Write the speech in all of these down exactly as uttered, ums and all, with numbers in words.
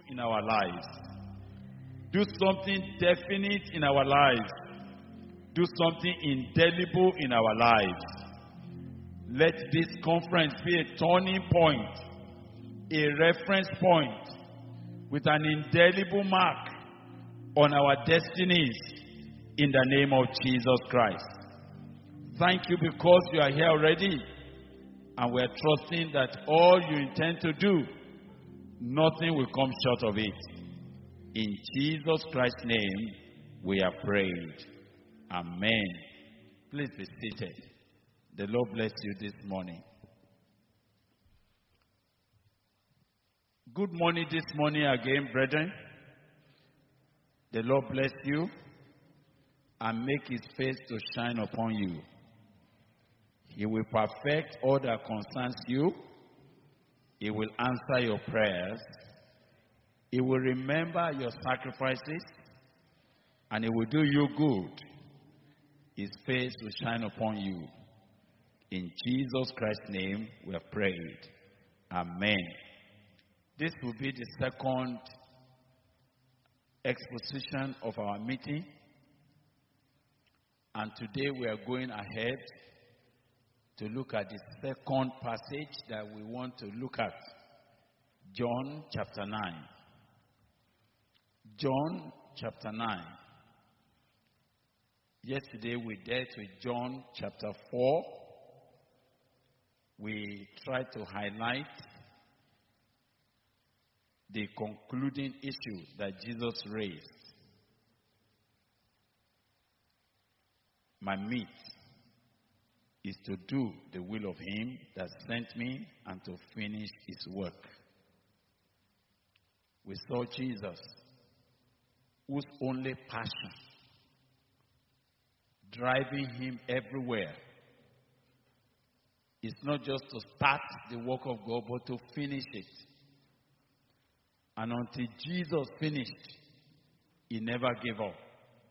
in our lives. Do something definite in our lives. Do something indelible in our lives. Let this conference be a turning point, a reference point, with an indelible mark on our destinies in the name of Jesus Christ. Thank you because you are here already, and we are trusting that all you intend to do, nothing will come short of it. In Jesus Christ's name, we have prayed. Amen. Please be seated. The Lord bless you this morning. Good morning this morning again, brethren. The Lord bless you and make his face to shine upon you. He will perfect all that concerns you. He will answer your prayers. He will remember your sacrifices, and he will do you good. His face will shine upon you. In Jesus Christ's name we have prayed. Amen. This will be the second exposition of our meeting. And today we are going ahead to look at the second passage that we want to look at. John chapter nine. John chapter nine. Yesterday we dealt with John chapter four. We tried to highlight the concluding issue that Jesus raised. My meat is to do the will of him that sent me and to finish his work. We saw Jesus, whose only passion, driving him everywhere, is not just to start the work of God, but to finish it. And until Jesus finished, he never gave up.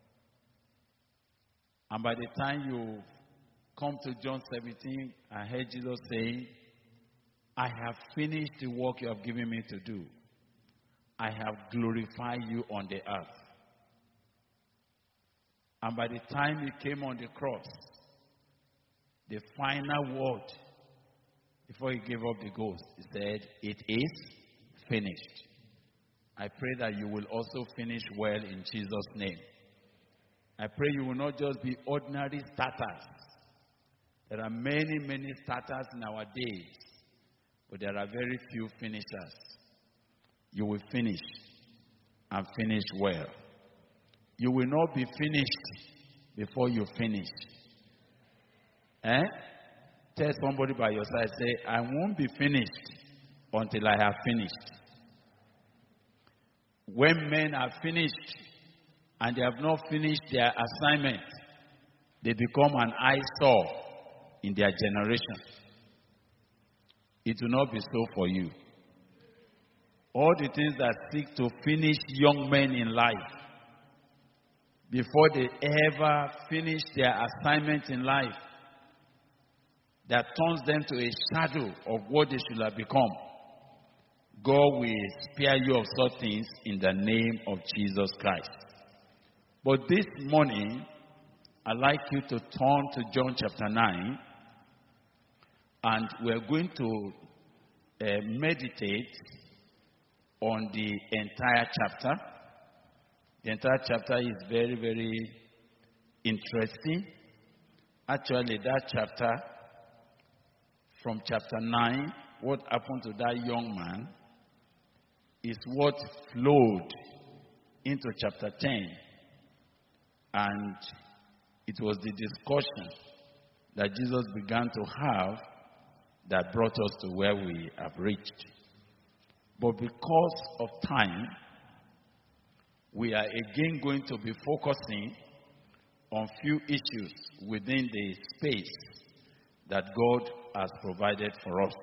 And by the time you come to John seventeen, I heard Jesus saying, I have finished the work you have given me to do. I have glorified you on the earth. And by the time he came on the cross, the final word, before he gave up the ghost, he said, it is finished. I pray that you will also finish well in Jesus' name. I pray you will not just be ordinary starters. There are many, many starters in our days, but there are very few finishers. You will finish and finish well. You will not be finished before you finish. Eh? Tell somebody by your side, say, I won't be finished until I have finished. When men are finished and they have not finished their assignment, they become an eyesore in their generation. It will not be so for you. All the things that seek to finish young men in life, before they ever finish their assignment in life, that turns them to a shadow of what they should have become, God will spare you of such things in the name of Jesus Christ. But this morning, I'd like you to turn to John chapter nine, and we're going to uh, meditate on the entire chapter. The entire chapter is very, very interesting. Actually, that chapter, from chapter nine, what happened to that young man, is what flowed into chapter ten. And it was the discussion that Jesus began to have that brought us to where we have reached. But because of time, we are again going to be focusing on few issues within the space that God has provided for us.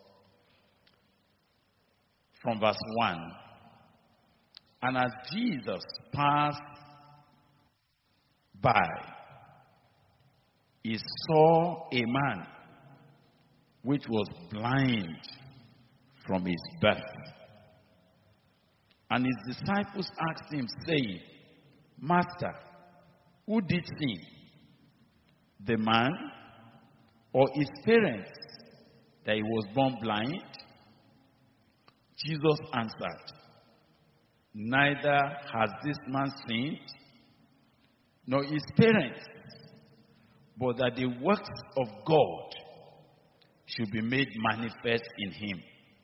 From verse one, and as Jesus passed by, he saw a man which was blind from his birth. And his disciples asked him, saying, Master, who did sin? The man or his parents, that he was born blind? Jesus answered, Neither has this man sinned, nor his parents, but that the works of God should be made manifest in him.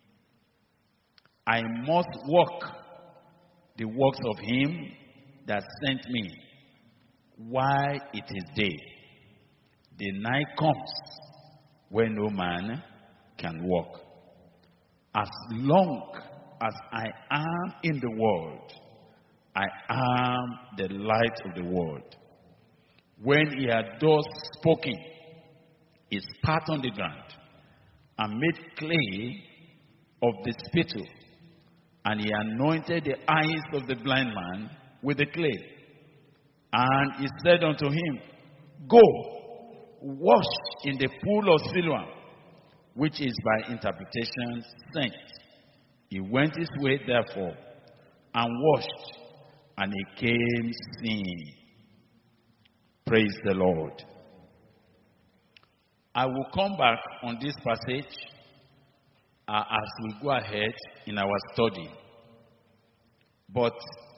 I must work the works of him that sent me while it is day. The night comes when no man can walk. As long as I am in the world, I am the light of the world. When he had thus spoken, he spat on the ground and made clay of the spittle, and he anointed the eyes of the blind man with the clay. And he said unto him, Go, wash in the pool of Siloam, which is by interpretation sent. He went his way, therefore, and washed, and he came seeing. Praise the Lord. I will come back on this passage uh, as we go ahead in our study. But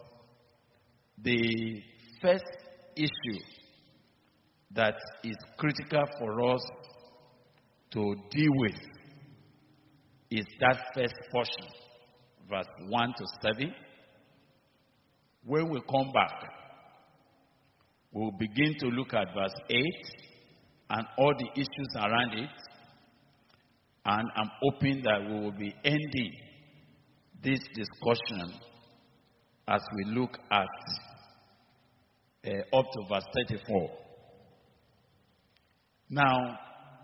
the first issue that is critical for us to deal with is that first portion, verse one to seven. When we come back, we'll begin to look at verse eight and all the issues around it. And I'm hoping that we will be ending this discussion as we look at uh, up to verse thirty-four. Now,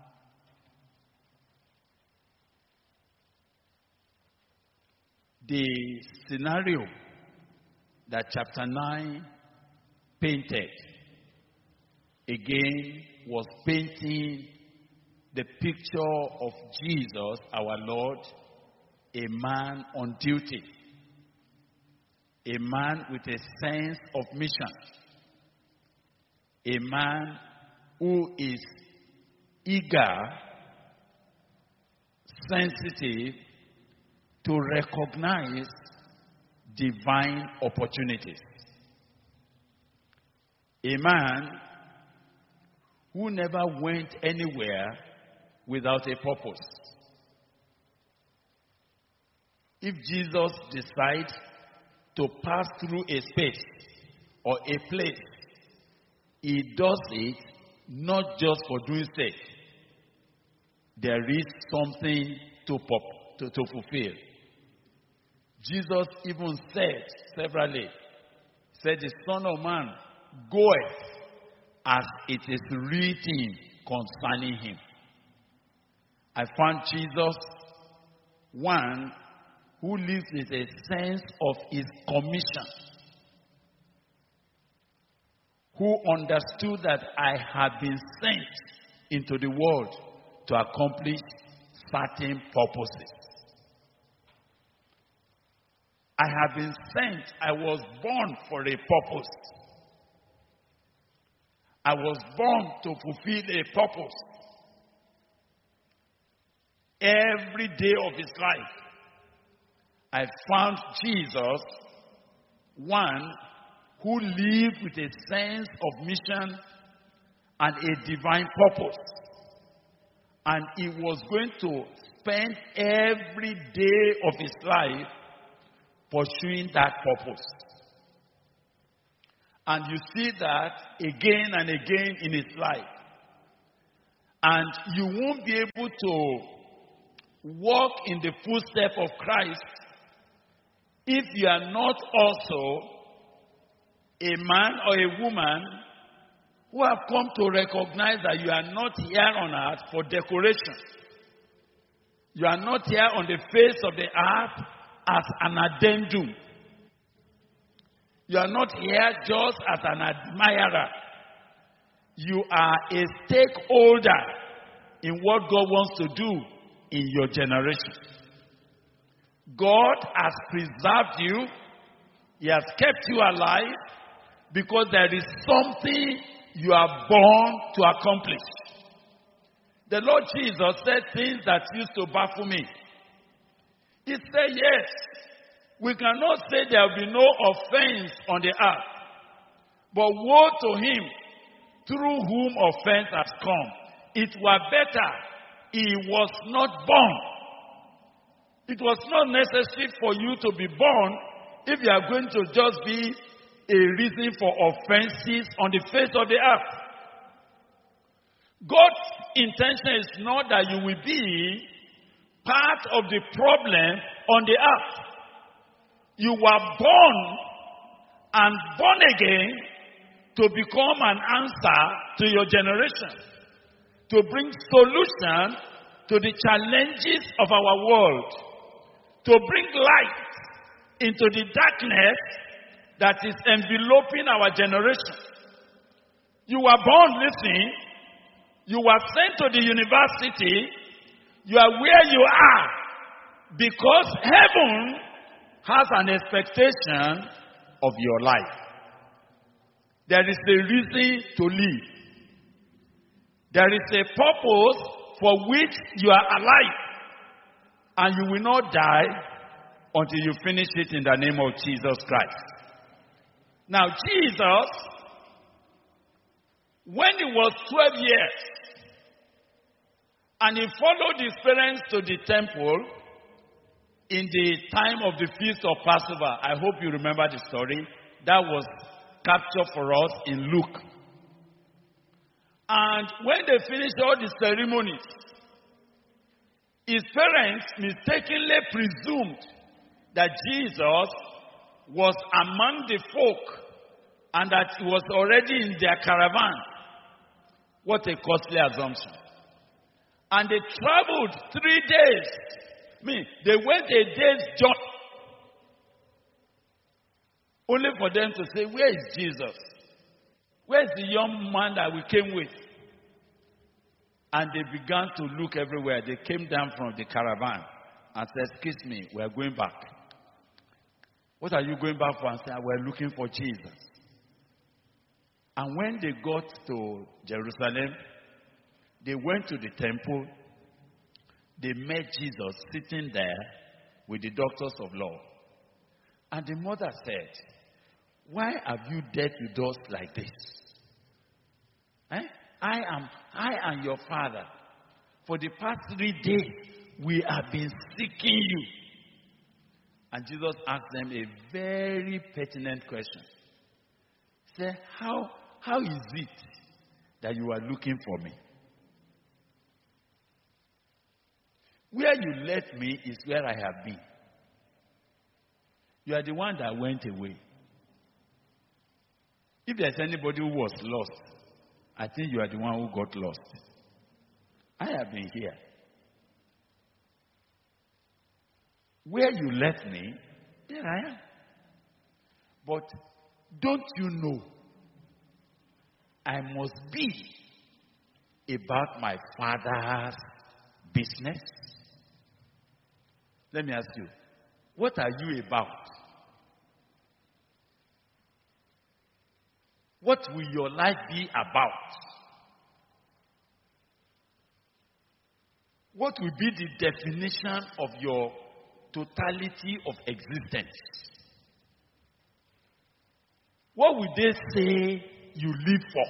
the scenario that chapter nine painted, again, was painting the picture of Jesus, our Lord, a man on duty, a man with a sense of mission, a man who is eager, sensitive to recognize divine opportunities. A man who never went anywhere without a purpose. If Jesus decides to pass through a space or a place, he does it not just for doing sake. There is something to, pop, to, to fulfill. Jesus even said severally, said, the Son of Man goeth as it is written concerning him. I found Jesus one who lives with a sense of his commission, who understood that I have been sent into the world to accomplish certain purposes. I have been sent. I was born for a purpose. I was born to fulfill a purpose. Every day of his life, I found Jesus, one who lived with a sense of mission and a divine purpose. And he was going to spend every day of his life pursuing that purpose. And you see that again and again in his life. And you won't be able to walk in the footsteps of Christ if you are not also a man or a woman who have come to recognize that you are not here on earth for decoration. You are not here on the face of the earth as an addendum. You are not here just as an admirer. You are a stakeholder in what God wants to do in your generation. God has preserved you He has kept you alive because there is something you are born to accomplish. The Lord Jesus said things that used to baffle me. He said, yes, we cannot say there will be no offense on the earth. But woe to him through whom offense has come. It were better he was not born. It was not necessary for you to be born if you are going to just be a reason for offenses on the face of the earth. God's intention is not that you will be part of the problem on the earth. You were born and born again to become an answer to your generation, to bring solution to the challenges of our world, to bring light into the darkness that is enveloping our generation. You were born, listen, you were sent to the university, you are where you are because heaven has an expectation of your life. There is a reason to live. There is a purpose for which you are alive. And you will not die until you finish it in the name of Jesus Christ. Now, Jesus, when he was twelve years, and he followed his parents to the temple in the time of the feast of Passover. I hope you remember the story. That was captured for us in Luke. And when they finished all the ceremonies, his parents mistakenly presumed that Jesus was among the folk and that he was already in their caravan. What a costly assumption. And they traveled three days. I mean, they went a day's journey. Only for them to say, where is Jesus? Where is the young man that we came with? And they began to look everywhere. They came down from the caravan and said, excuse me, we are going back. What are you going back for? And said, we're looking for Jesus. And when they got to Jerusalem, they went to the temple. They met Jesus sitting there with the doctors of law. And the mother said, why have you dealt with us like this? Eh? I am, I am your father. For the past three days, we have been seeking you. And Jesus asked them a very pertinent question. He said, how, how is it that you are looking for me? Where you left me is where I have been. You are the one that went away. If there's anybody who was lost, I think you are the one who got lost. I have been here. Where you left me, there I am. But don't you know, I must be about my Father's business? Let me ask you, what are you about? What will your life be about? What will be the definition of your totality of existence? What will they say you live for?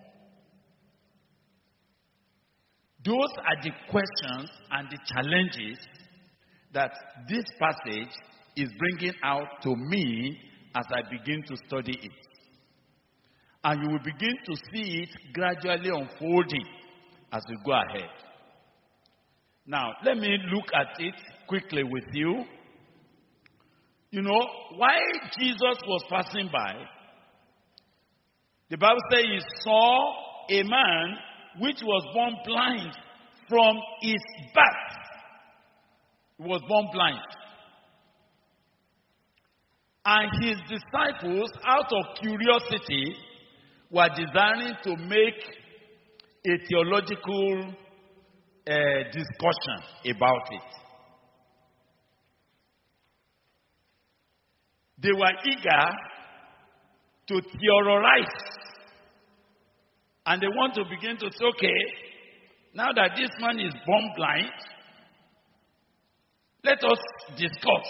Those are the questions and the challenges that this passage is bringing out to me as I begin to study it. And you will begin to see it gradually unfolding as we go ahead. Now, let me look at it quickly with you. You know, while Jesus was passing by, the Bible says he saw a man which was born blind from his birth. He was born blind. And his disciples, out of curiosity, were desiring to make a theological uh, discussion about it. They were eager to theorize. And they want to begin to say, okay, now that this man is born blind, let us discuss.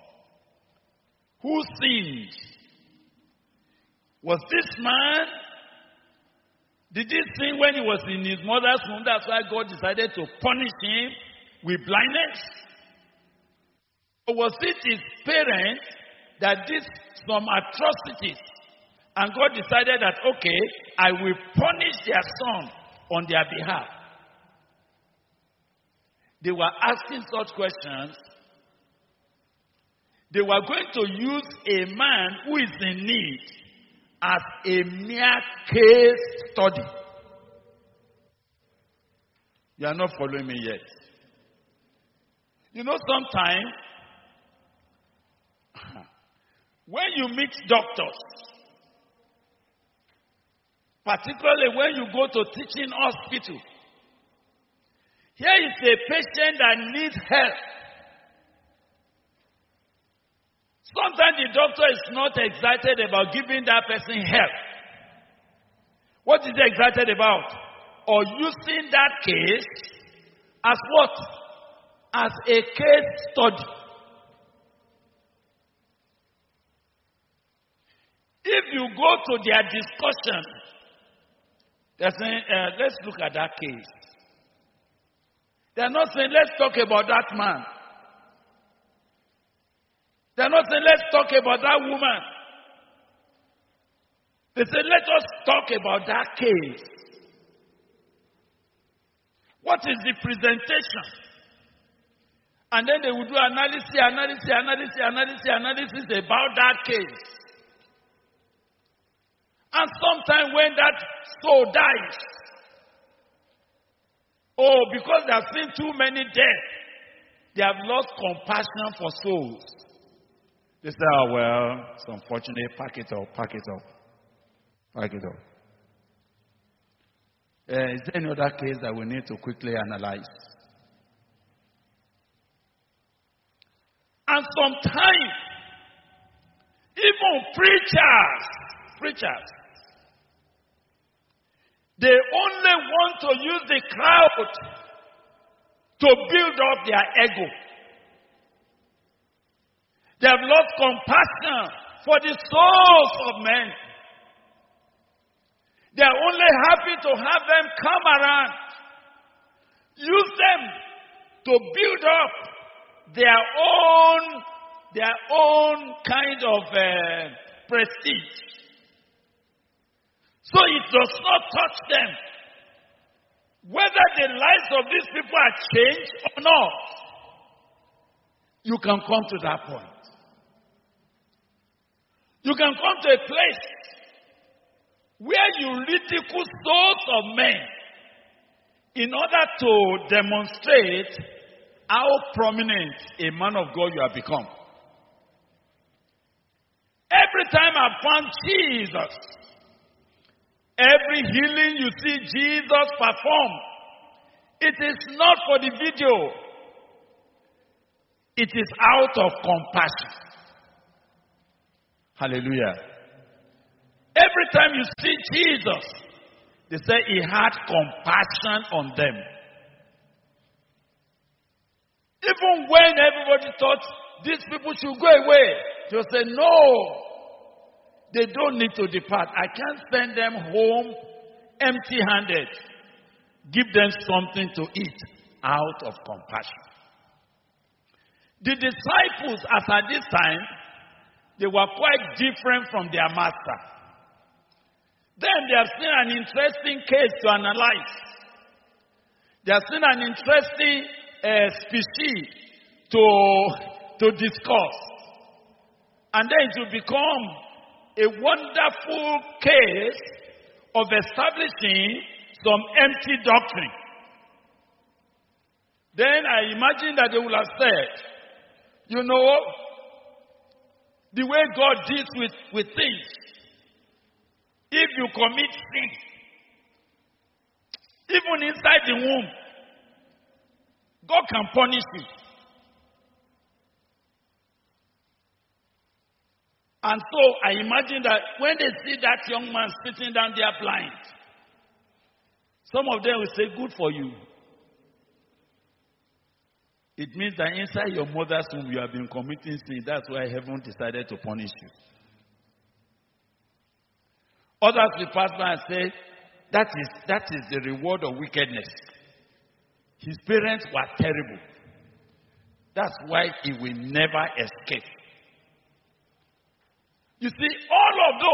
Who sinned? Was this man? Did he sin when he was in his mother's womb? That's why God decided to punish him with blindness? Or was it his parents that did some atrocities? And God decided that, okay, I will punish their son on their behalf. They were asking such questions. They were going to use a man who is in need as a mere case study. You are not following me yet. You know, sometimes, when you meet doctors, particularly when you go to teaching hospital, here is a patient that needs help. Sometimes the doctor is not excited about giving that person help. What is he excited about? Or using that case as what? As a case study. If you go to their discussion, they're saying, uh, let's look at that case. They're not saying, let's talk about that man. They're not saying, let's talk about that woman. They say, let us talk about that case. What is the presentation? And then they will do analysis, analysis, analysis, analysis, analysis about that case. And sometimes when that soul dies, oh, because they have seen too many deaths, they have lost compassion for souls. They say, oh, well, it's unfortunate. Pack it up, pack it up. Pack it up. Uh, is there any other case that we need to quickly analyze? And sometimes, even preachers, preachers, they only want to use the crowd to build up their ego. They have lost compassion for the souls of men. They are only happy to have them come around. Use them to build up their own, their own kind of uh, prestige. So it does not touch them. Whether the lives of these people are changed or not, you can come to that point. You can come to a place where you ridicule souls of men in order to demonstrate how prominent a man of God you have become. Every time I found Jesus, every healing you see Jesus perform, it is not for the video. It is out of compassion. Hallelujah. Every time you see Jesus, they say he had compassion on them. Even when everybody thought these people should go away, they'll say, no, they don't need to depart. I can't send them home empty-handed. Give them something to eat out of compassion. The disciples, as at this time, they were quite different from their master. Then they have seen an interesting case to analyze. They have seen an interesting uh, species to, to discuss. And then it will become a wonderful case of establishing some empty doctrine. Then I imagine that they will have said, you know, the way God deals with, with things, if you commit sin, even inside the womb, God can punish you. And so I imagine that when they see that young man sitting down there blind, some of them will say, good for you. It means that inside your mother's womb you have been committing sin. That's why heaven decided to punish you. Others will pass by and say, that is, that is the reward of wickedness. His parents were terrible. That's why he will never escape. You see, all of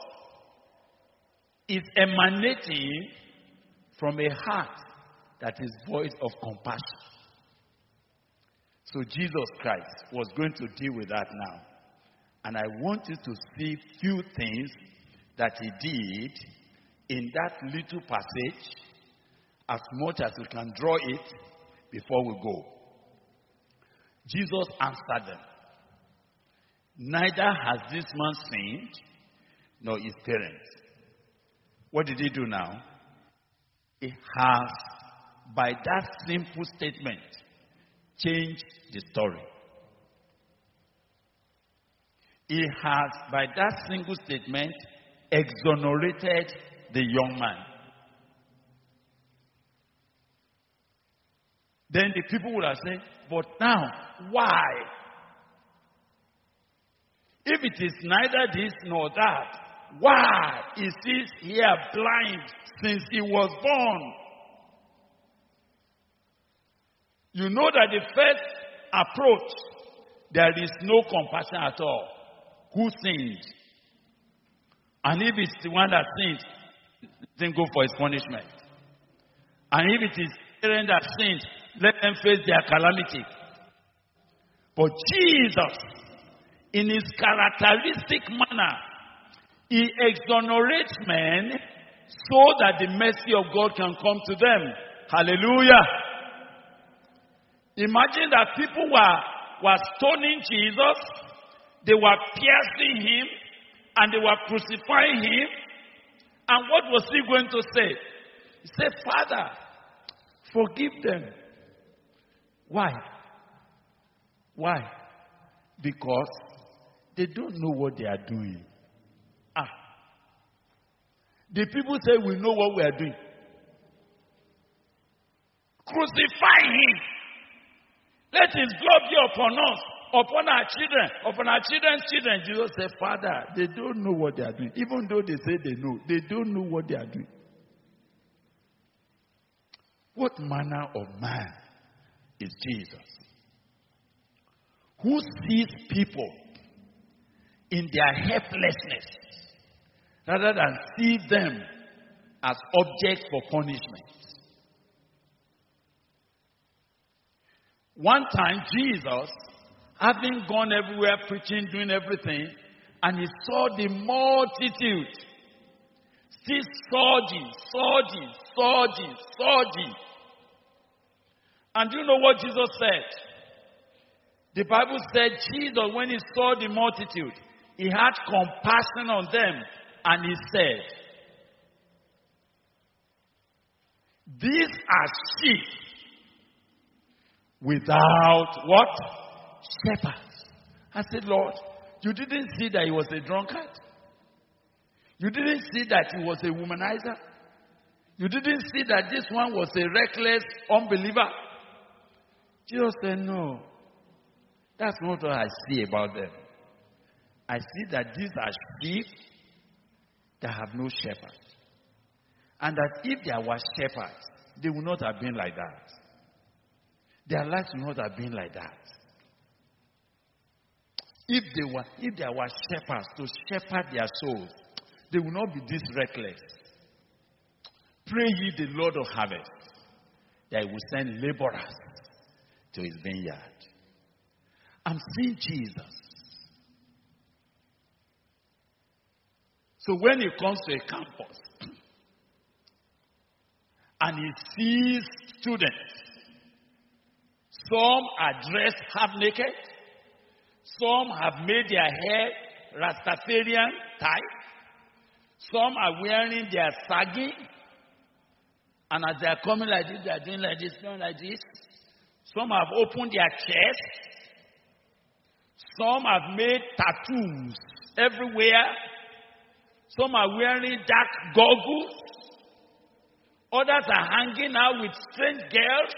those is emanating from a heart that is void of compassion. So Jesus Christ was going to deal with that now. And I want you to see few things that he did in that little passage, as much as we can draw it before we go. Jesus answered them, neither has this man sinned, nor his parents. What did he do now? He has, by that simple statement, changed the story. He has, by that single statement, exonerated the young man. Then the people would have said, but now, why? If it is neither this nor that, why is he here blind since he was born? You know that the first approach, there is no compassion at all. Who sinned? And if it's the one that sinned, then go for his punishment. And if it is the parent that sinned, let them face their calamity. But Jesus, in his characteristic manner, he exonerates men so that the mercy of God can come to them. Hallelujah. Imagine that people were, were stoning Jesus, they were piercing him, and they were crucifying him. And what was he going to say? He said, Father, forgive them. Why? Why? Because they don't know what they are doing. Ah. The people say, we know what we are doing. Crucify him. Let his blood be upon us, upon our children, upon our children's children. Jesus said, Father, they don't know what they are doing. Even though they say they know, they don't know what they are doing. What manner of man is Jesus? Who sees people in their helplessness rather than see them as objects for punishment. One time, Jesus, having gone everywhere preaching, doing everything, and he saw the multitude still surging, surging, surging, surging. And do you know what Jesus said? The Bible said Jesus, when he saw the multitude, he had compassion on them, and he said, these are sheep without what? Shepherds. I said, Lord, you didn't see that he was a drunkard? You didn't see that he was a womanizer? You didn't see that this one was a reckless unbeliever? Jesus said, no. That's not what I see about them. I see that these are sheep that have no shepherd. And that if there were shepherds, they would not have been like that. Their lives would not have been like that. If they were, if there were shepherds to shepherd their souls, they would not be this reckless. Pray ye the Lord of harvest that he will send laborers to his vineyard. I'm seeing Jesus. So when he comes to a campus and he sees students, some are dressed half naked, some have made their hair Rastafarian type, some are wearing their sagging, and as they are coming like this, they are doing like this, doing like this. Some have opened their chest. Some have made tattoos everywhere. Some are wearing dark goggles. Others are hanging out with strange girls.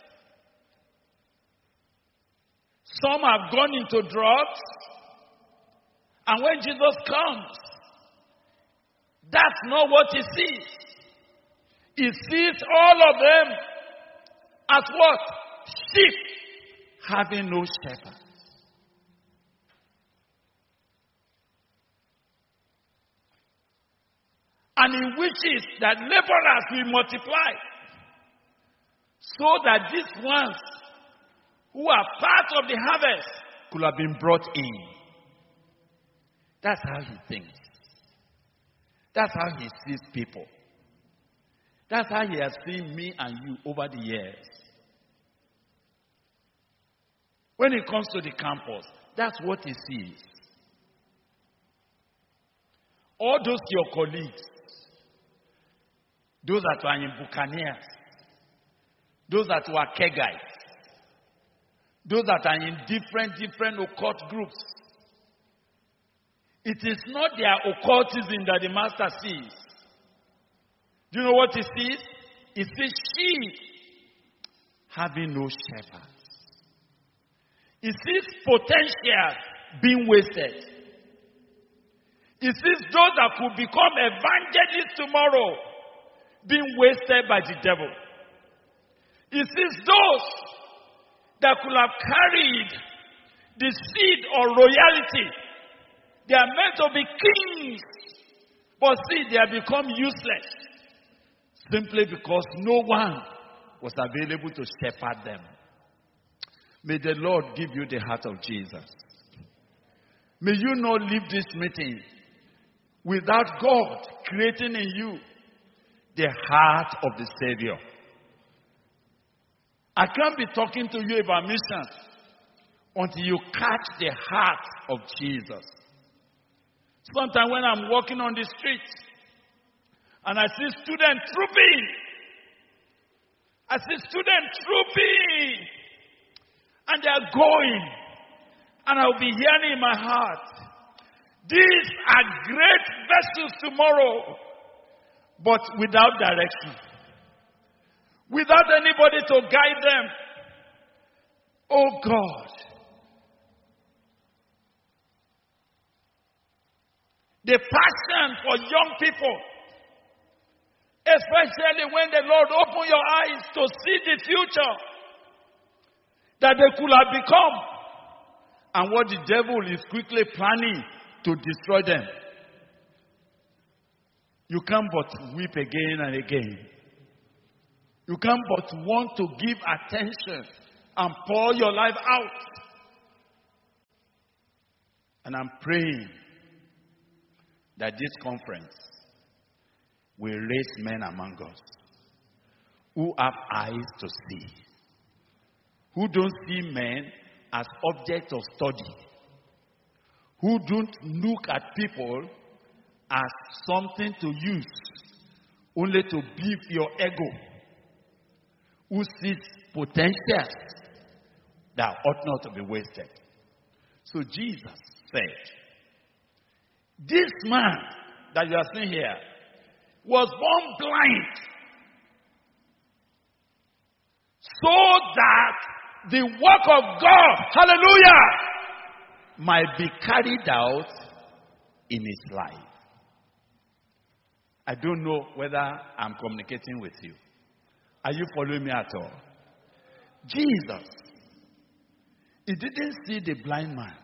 Some have gone into drugs. And when Jesus comes, that's not what he sees. He sees all of them as what? Sheep having no shepherd. And he wishes that laborers will multiply so that these ones who are part of the harvest could have been brought in. That's how he thinks. That's how he sees people. That's how he has seen me and you over the years. When he comes to the campus, that's what he sees. All those your colleagues, those that were in Buccaneers, those that were Kegites, those that are in different, different occult groups. It is not their occultism that the master sees. Do you know what he sees? He sees sheep having no shepherds. He sees potential being wasted. He sees those that could become evangelists tomorrow being wasted by the devil. He sees those that could have carried the seed of royalty. They are meant to be kings. But see, they have become useless. Simply because no one was available to shepherd them. May the Lord give you the heart of Jesus. May you not leave this meeting without God creating in you the heart of the Savior. I can't be talking to you about mission until you catch the heart of Jesus. Sometimes when I'm walking on the streets and I see students trooping, I see students trooping, and they are going, and I'll be hearing in my heart, these are great vessels tomorrow, but without direction, without anybody to guide them. Oh God, the passion for young people, especially when the Lord open your eyes to see the future that they could have become, and what the devil is quickly planning to destroy them. You can't but weep again and again. You can't but want to give attention and pour your life out. And I'm praying that this conference will raise men among us who have eyes to see, who don't see men as objects of study, who don't look at people as something to use only to beef your ego, who sees potential that ought not to be wasted. So Jesus said, this man that you are seeing here was born blind so that the work of God, hallelujah, might be carried out in his life. I don't know whether I'm communicating with you. Are you following me at all? Jesus, he didn't see the blind man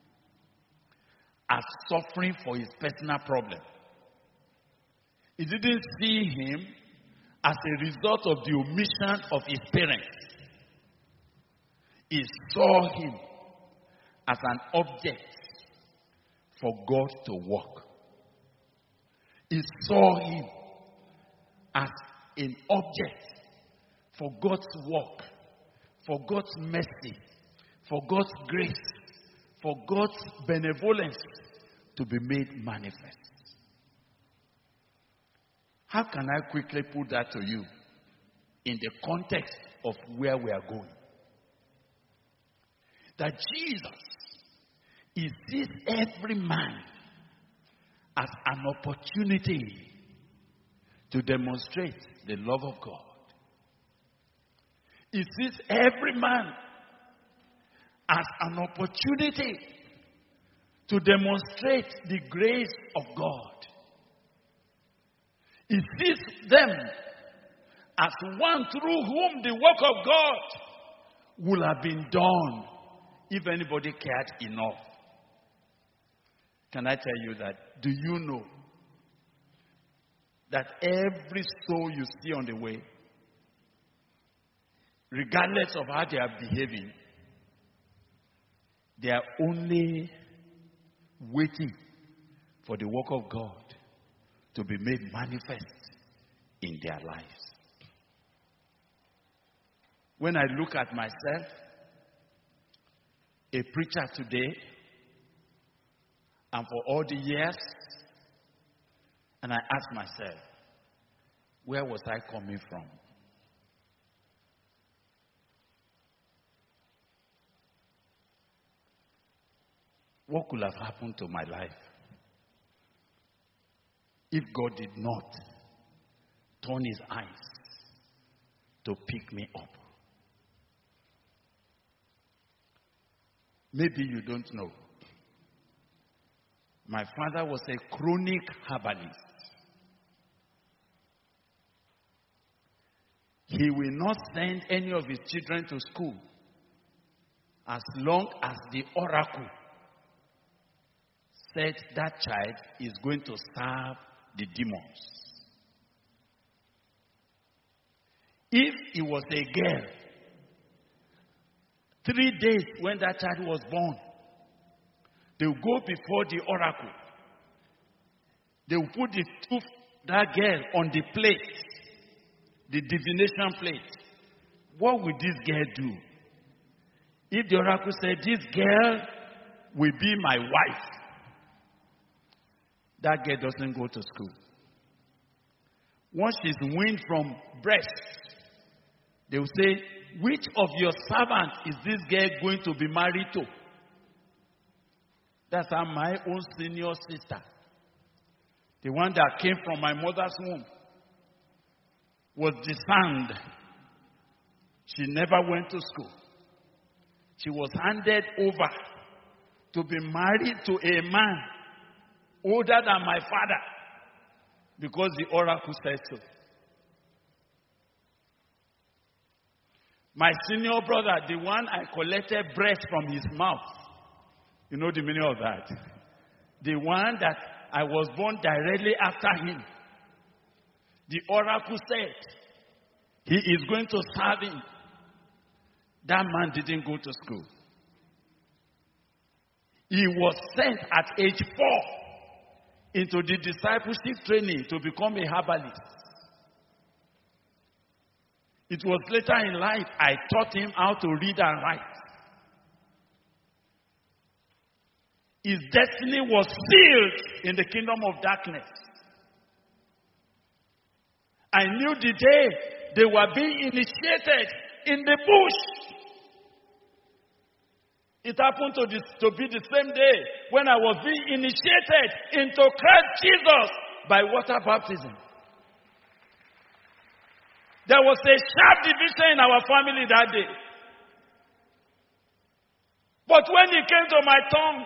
as suffering for his personal problem. He didn't see him as a result of the omission of his parents. He saw him as an object for God to work. He saw him as an object for God's work, for God's mercy, for God's grace, for God's benevolence to be made manifest. How can I quickly put that to you in the context of where we are going? That Jesus, he sees every man as an opportunity to demonstrate the love of God. He sees every man as an opportunity to demonstrate the grace of God. He sees them as one through whom the work of God would have been done if anybody cared enough. Can I tell you that? Do you know that every soul you see on the way, regardless of how they are behaving, they are only waiting for the work of God to be made manifest in their lives. When I look at myself, a preacher today, and for all the years, and I ask myself, where was I coming from? What could have happened to my life if God did not turn his eyes to pick me up? Maybe you don't know. My father was a chronic herbalist. He will not send any of his children to school as long as the oracle said that child is going to serve the demons. If it was a girl, three days when that child was born, they will go before the oracle. They will put the tooth, that girl on the plate, the divination plate. What will this girl do? If the oracle said, this girl will be my wife, that girl doesn't go to school. Once she's weaned from breast, they will say, which of your servants is this girl going to be married to? That's how my own senior sister, the one that came from my mother's womb, was discerned. She never went to school. She was handed over to be married to a man older than my father because the oracle said so. My senior brother, the one I collected breast from his mouth, you know the meaning of that? The one that I was born directly after him. The oracle said he is going to serve him. That man didn't go to school. He was sent at age four into the discipleship training to become a herbalist. It was later in life I taught him how to read and write. His destiny was sealed in the kingdom of darkness. I knew the day they were being initiated in the bush. It happened to, this, to be the same day when I was being initiated into Christ Jesus by water baptism. There was a sharp division in our family that day. But when it came to my tongue,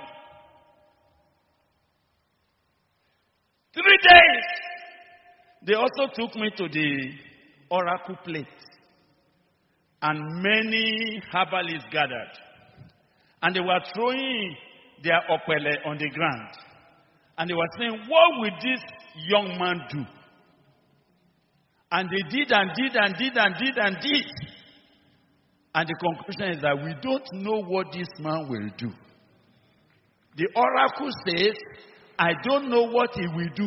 three days, they also took me to the oracle plate. And many herbalists gathered. And they were throwing their opele on the ground. And they were saying, what will this young man do? And they did and did and did and did and did. And the conclusion is that we don't know what this man will do. The oracle says, I don't know what he will do.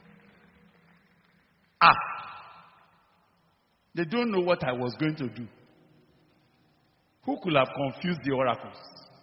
Ah. They don't know what I was going to do. Who could have confused the oracles?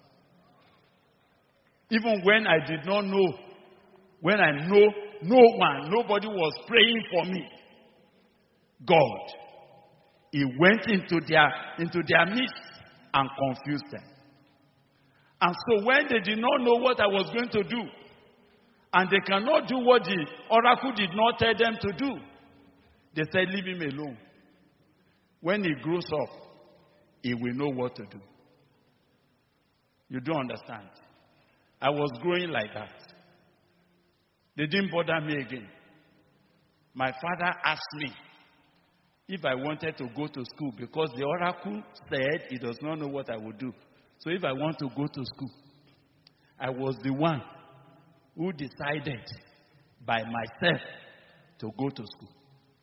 Even when I did not know, when I know no one, nobody was praying for me. God, he went into their, into their midst and confused them. And so when they did not know what I was going to do, And they cannot do what the oracle did not tell them to do. They said, leave him alone. When he grows up, he will know what to do. You don't understand. I was growing like that. They didn't bother me again. My father asked me if I wanted to go to school because the oracle said he does not know what I would do. So if I want to go to school, I was the one who decided by myself to go to school.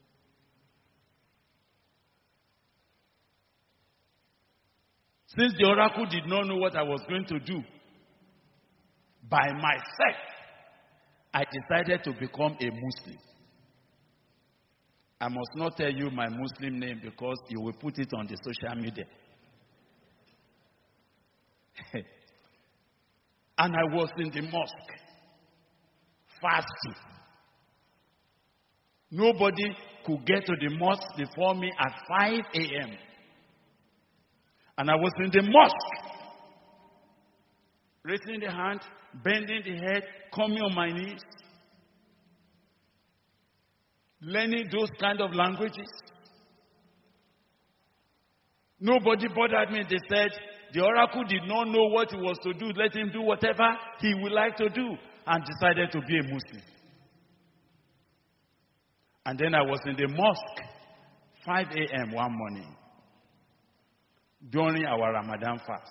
Since the oracle did not know what I was going to do, by myself, I decided to become a Muslim. I must not tell you my Muslim name because you will put it on the social media. And I was in the mosque, fasting. Nobody could get to the mosque before me at five a.m. And I was in the mosque, raising the hand, bending the head, coming on my knees, learning those kind of languages. Nobody bothered me. They said the oracle did not know what he was to do. Let him do whatever he would like to do, and decided to be a Muslim. And then I was in the mosque, five a.m. one morning, during our Ramadan fast.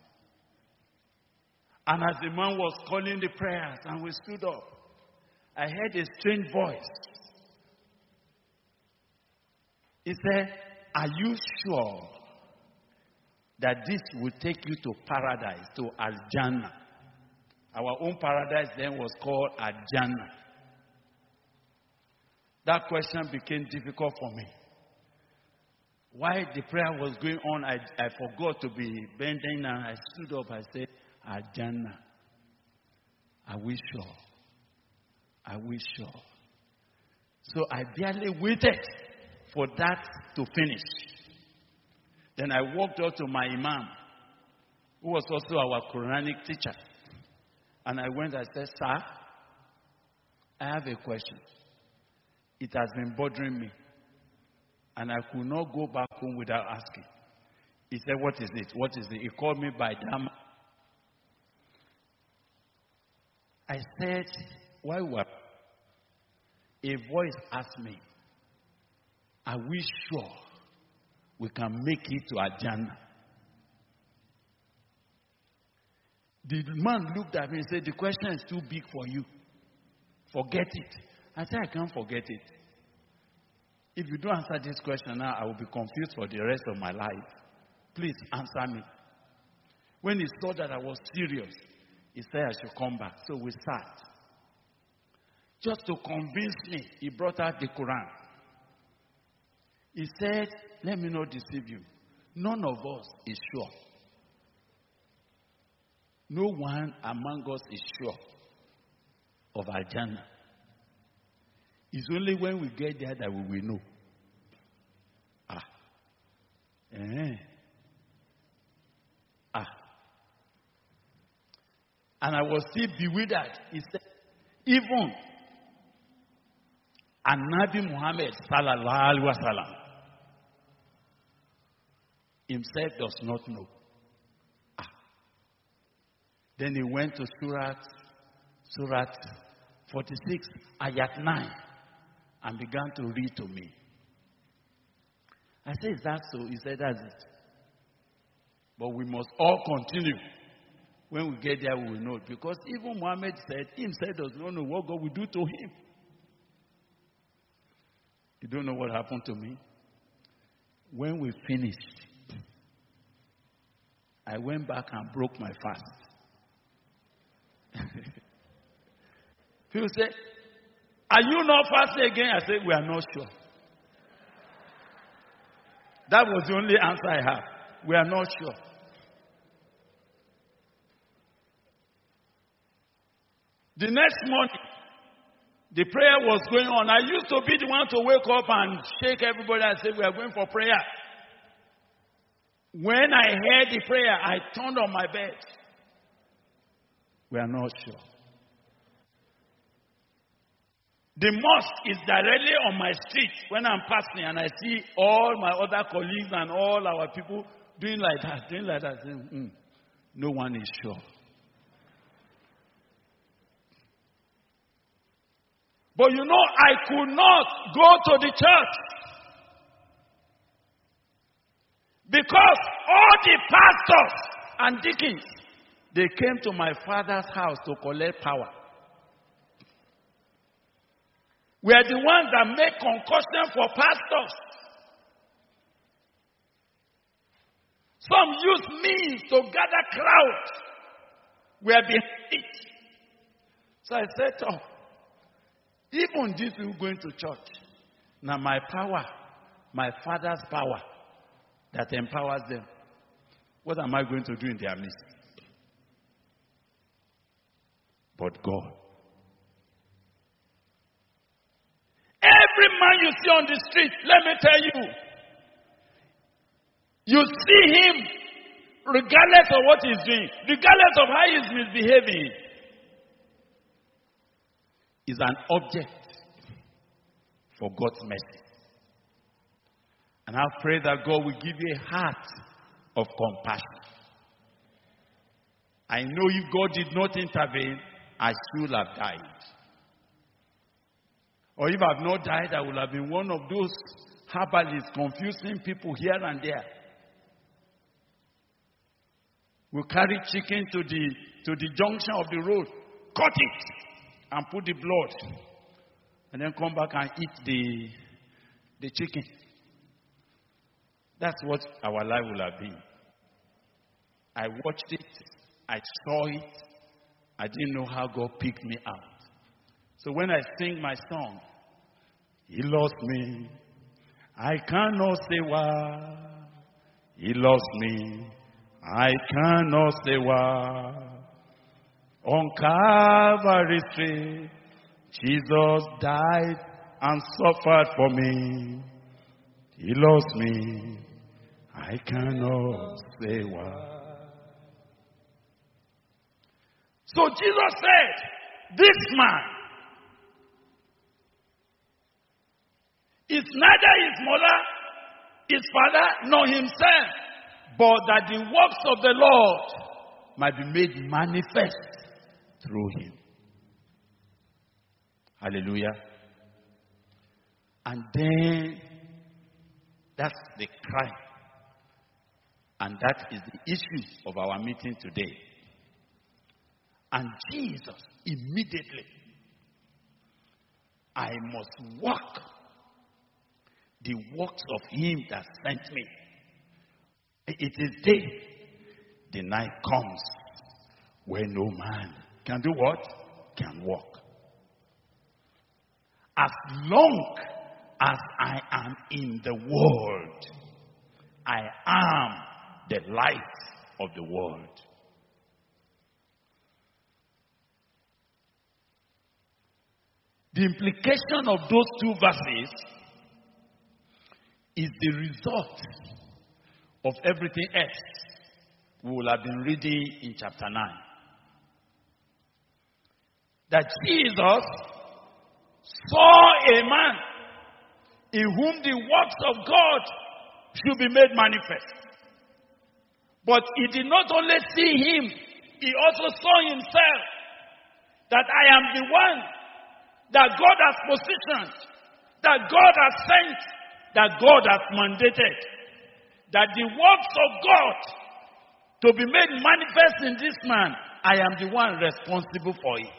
And as the man was calling the prayers and we stood up, I heard a strange voice. He said, are you sure that this will take you to paradise, to Al-Jannah? Our own paradise then was called Al-Jannah. That question became difficult for me. While the prayer was going on, I, I forgot to be bending and I stood up. I said, Al-Jannah. Are we sure? Are we sure? So I barely waited for that to finish. Then I walked up to my imam, who was also our Quranic teacher. And I went and said, sir, I have a question. It has been bothering me. And I could not go back home without asking. He said, what is it? What is it? He called me by Dhamma. I said, why were a voice asked me, are we sure we can make it to Al-Jannah? The man looked at me and said, the question is too big for you. Forget it. I said, I can't forget it. If you don't answer this question now, I will be confused for the rest of my life. Please answer me. When he saw that I was serious, he said I should come back. So we sat. Just to convince me, he brought out the Quran. He said, let me not deceive you. None of us is sure. No one among us is sure of Al-Jannah. It's only when we get there that we will know. Ah. Eh. Ah. And I was still bewildered. He said, even An-Nabi Muhammad sallallahu alaihi wasallam himself does not know. Ah. Then he went to Surah, Surah forty-six, Ayat nine. And began to read to me. I said, is that so? He said, that's it. But we must all continue. When we get there, we will know. Because even Muhammad said, himself does not know what God will do to him. You don't know what happened to me? When we finished, I went back and broke my fast. People say, are you not fasting again? I said, we are not sure. That was the only answer I have. We are not sure. The next morning, the prayer was going on. I used to be the one to wake up and shake everybody and say, we are going for prayer. When I heard the prayer, I turned on my bed. We are not sure. The mosque is directly on my street when I'm passing and I see all my other colleagues and all our people doing like that, doing like that. Saying, mm, no one is sure. But you know, I could not go to the church because all the pastors and deacons, they came to my father's house to collect power. We are the ones that make concussion for pastors. Some use means to gather crowd. We are behind it. So I said, oh, even these people going to church, now my power, my father's power that empowers them, what am I going to do in their midst? But God. Every man you see on the street, let me tell you, you see him regardless of what he's doing, regardless of how he's misbehaving, is an object for God's mercy. And I pray that God will give you a heart of compassion. I know if God did not intervene, I should have died. Or if I have not died, I would have been one of those herbalists confusing people here and there. We carry chicken to the to the junction of the road, cut it, and put the blood, and then come back and eat the the chicken. That's what our life will have been. I watched it, I saw it, I didn't know how God picked me out. So when I sing my song, He loves me, I cannot say why. He loves me, I cannot say why. On Calvary's tree, Jesus died and suffered for me. He loves me, I cannot say why. So Jesus said, this man is neither his mother, his father, nor himself, but that the works of the Lord might be made manifest through him. Hallelujah. And then, that's the cry. And that is the issue of our meeting today. And Jesus, immediately, I must walk the works of him that sent me. It is day, the night comes, where no man can do what? Can walk. As long as I am in the world, I am the light of the world. The implication of those two verses is the result of everything else we will have been reading in chapter nine. That Jesus saw a man in whom the works of God should be made manifest. But he did not only see him, he also saw himself. That I am the one that God has positioned, that God has sent, that God has mandated. That the works of God to be made manifest in this man, I am the one responsible for it.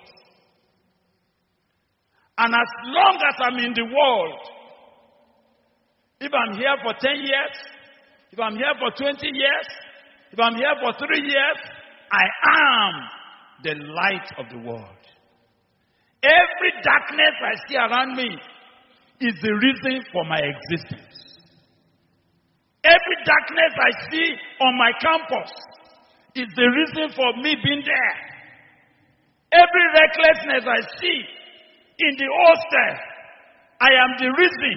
And as long as I'm in the world, if I'm here for ten years, if I'm here for twenty years, if I'm here for three years, I am the light of the world. Every darkness I see around me is the reason for my existence. Every darkness I see on my campus is the reason for me being there. Every recklessness I see in the hostel, I am the reason.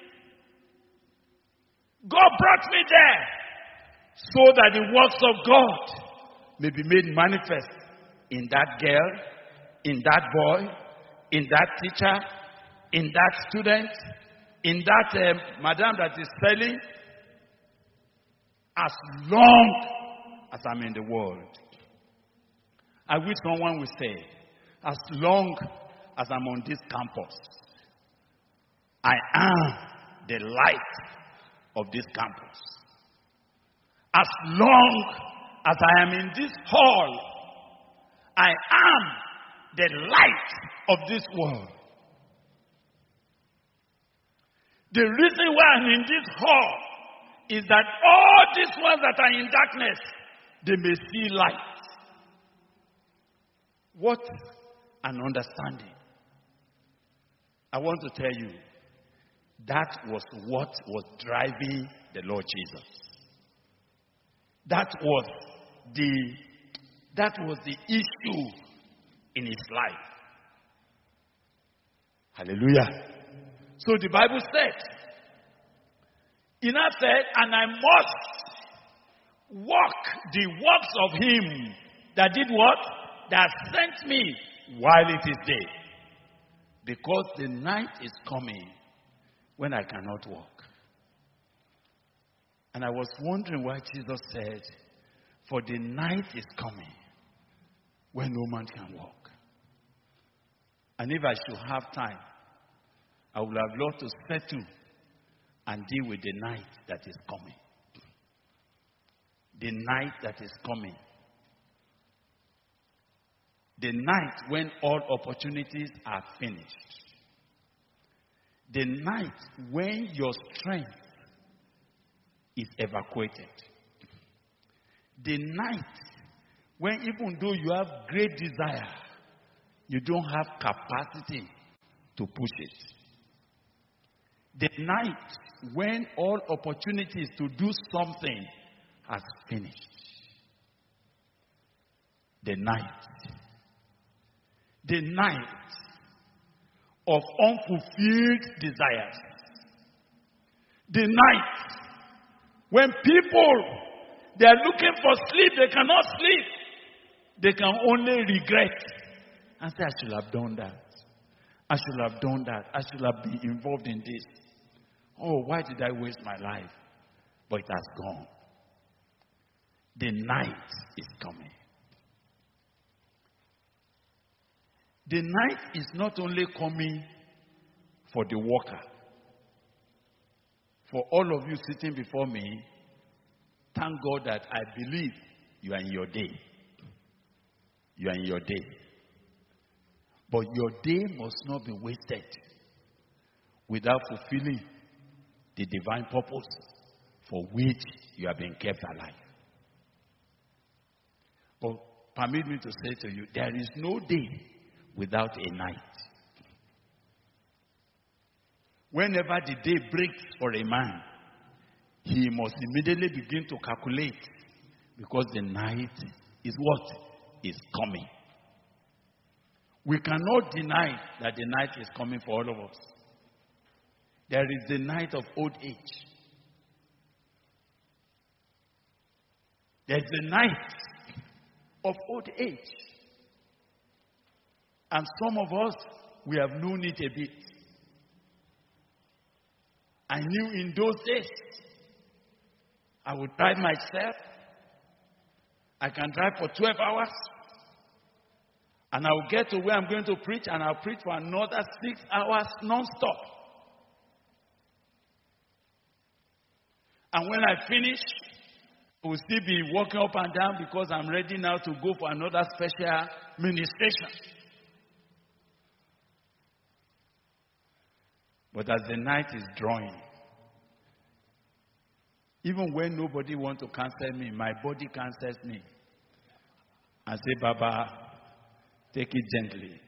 God brought me there so that the works of God may be made manifest in that girl, in that boy, in that teacher, in that student, in that uh, madam that is selling, as long as I'm in the world. I wish someone would say, as long as I'm on this campus, I am the light of this campus. As long as I am in this hall, I am the light of this world. The reason why I'm in this hall is that all these ones that are in darkness, they may see light. What an understanding. I want to tell you, that was what was driving the Lord Jesus. That was the that was the issue in his life. Hallelujah. So the Bible said, he now said, and I must walk the works of him that did what? That sent me while it is day. Because the night is coming when I cannot walk. And I was wondering why Jesus said, for the night is coming when no man can walk. And if I should have time, I would have loved to settle and deal with the night that is coming. The night that is coming. The night when all opportunities are finished. The night when your strength is evacuated. The night when even though you have great desire, you don't have capacity to push it. The night when all opportunities to do something has finished. The night. The night of unfulfilled desires. The night when people, they are looking for sleep, they cannot sleep. They can only regret and say, I should have done that. I should have done that. I should have been involved in this. Oh, why did I waste my life? But it has gone. The night is coming. The night is not only coming for the worker. For all of you sitting before me, thank God that I believe you are in your day. You are in your day. But your day must not be wasted without fulfilling the divine purpose for which you have been kept alive. But permit me to say to you, there is no day without a night. Whenever the day breaks for a man, he must immediately begin to calculate, because the night is what? Is coming. We cannot deny that the night is coming for all of us. There is the night of old age. There is the night of old age. And some of us, we have known it a bit. I knew in those days, I would drive myself. I can drive for twelve hours. And I will get to where I'm going to preach, and I'll preach for another six hours non-stop. And when I finish, I will still be walking up and down because I'm ready now to go for another special ministration. But as the night is drawing, even when nobody wants to cancel me, my body cancels me. I say, Baba, take it gently.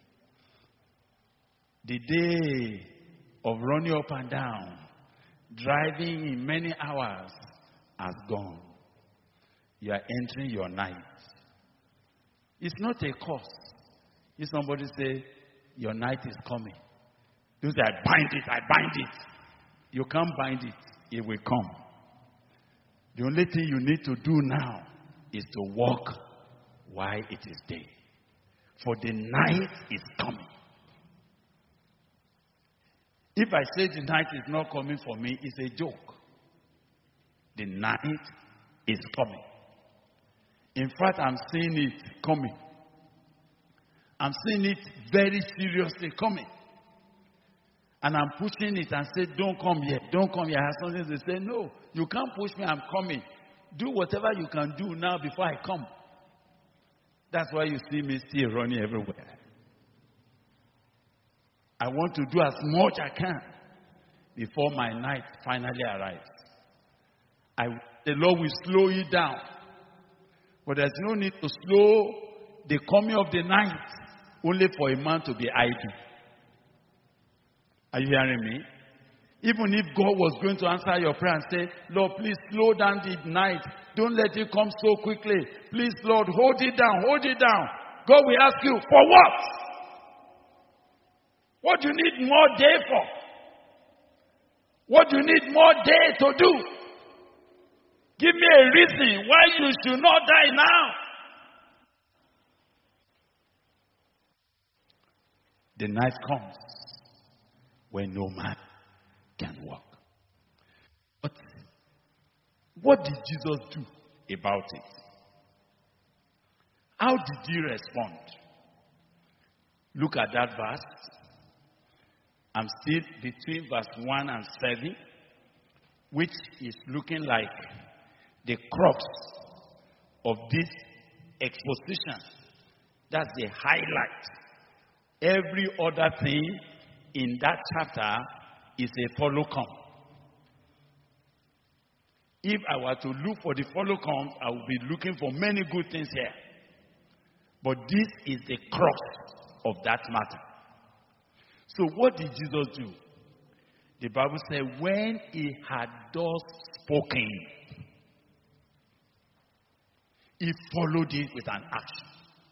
The day of running up and down, driving in many hours, has gone. You are entering your night. It's not a curse. If somebody say, your night is coming, you say, I bind it, I bind it. You can't bind it. It will come. The only thing you need to do now is to walk while it is day. For the night is coming. If I say the night is not coming for me, it's a joke. The night is coming. In fact, I'm seeing it coming. I'm seeing it very seriously coming. And I'm pushing it and say, don't come here, don't come here. I have something to say, no, you can't push me, I'm coming. Do whatever you can do now before I come. That's why you see me still running everywhere. I want to do as much I can before my night finally arrives. I, the Lord will slow you down. But there's no need to slow the coming of the night only for a man to be idle. Are you hearing me? Even if God was going to answer your prayer and say, Lord, please slow down the night. Don't let it come so quickly. Please, Lord, hold it down, hold it down. God will ask you, for what? What do you need more day for? What do you need more day to do? Give me a reason why you should not die now. The night comes when no man can walk. But what did Jesus do about it? How did he respond? Look at that verse. I'm still between verse one and seven, which is looking like the crux of this exposition. That's the highlight. Every other thing in that chapter is a follow come. If I were to look for the follow come, I would be looking for many good things here. But this is the crux of that matter. So what did Jesus do? The Bible says, when he had thus spoken, he followed it with an action.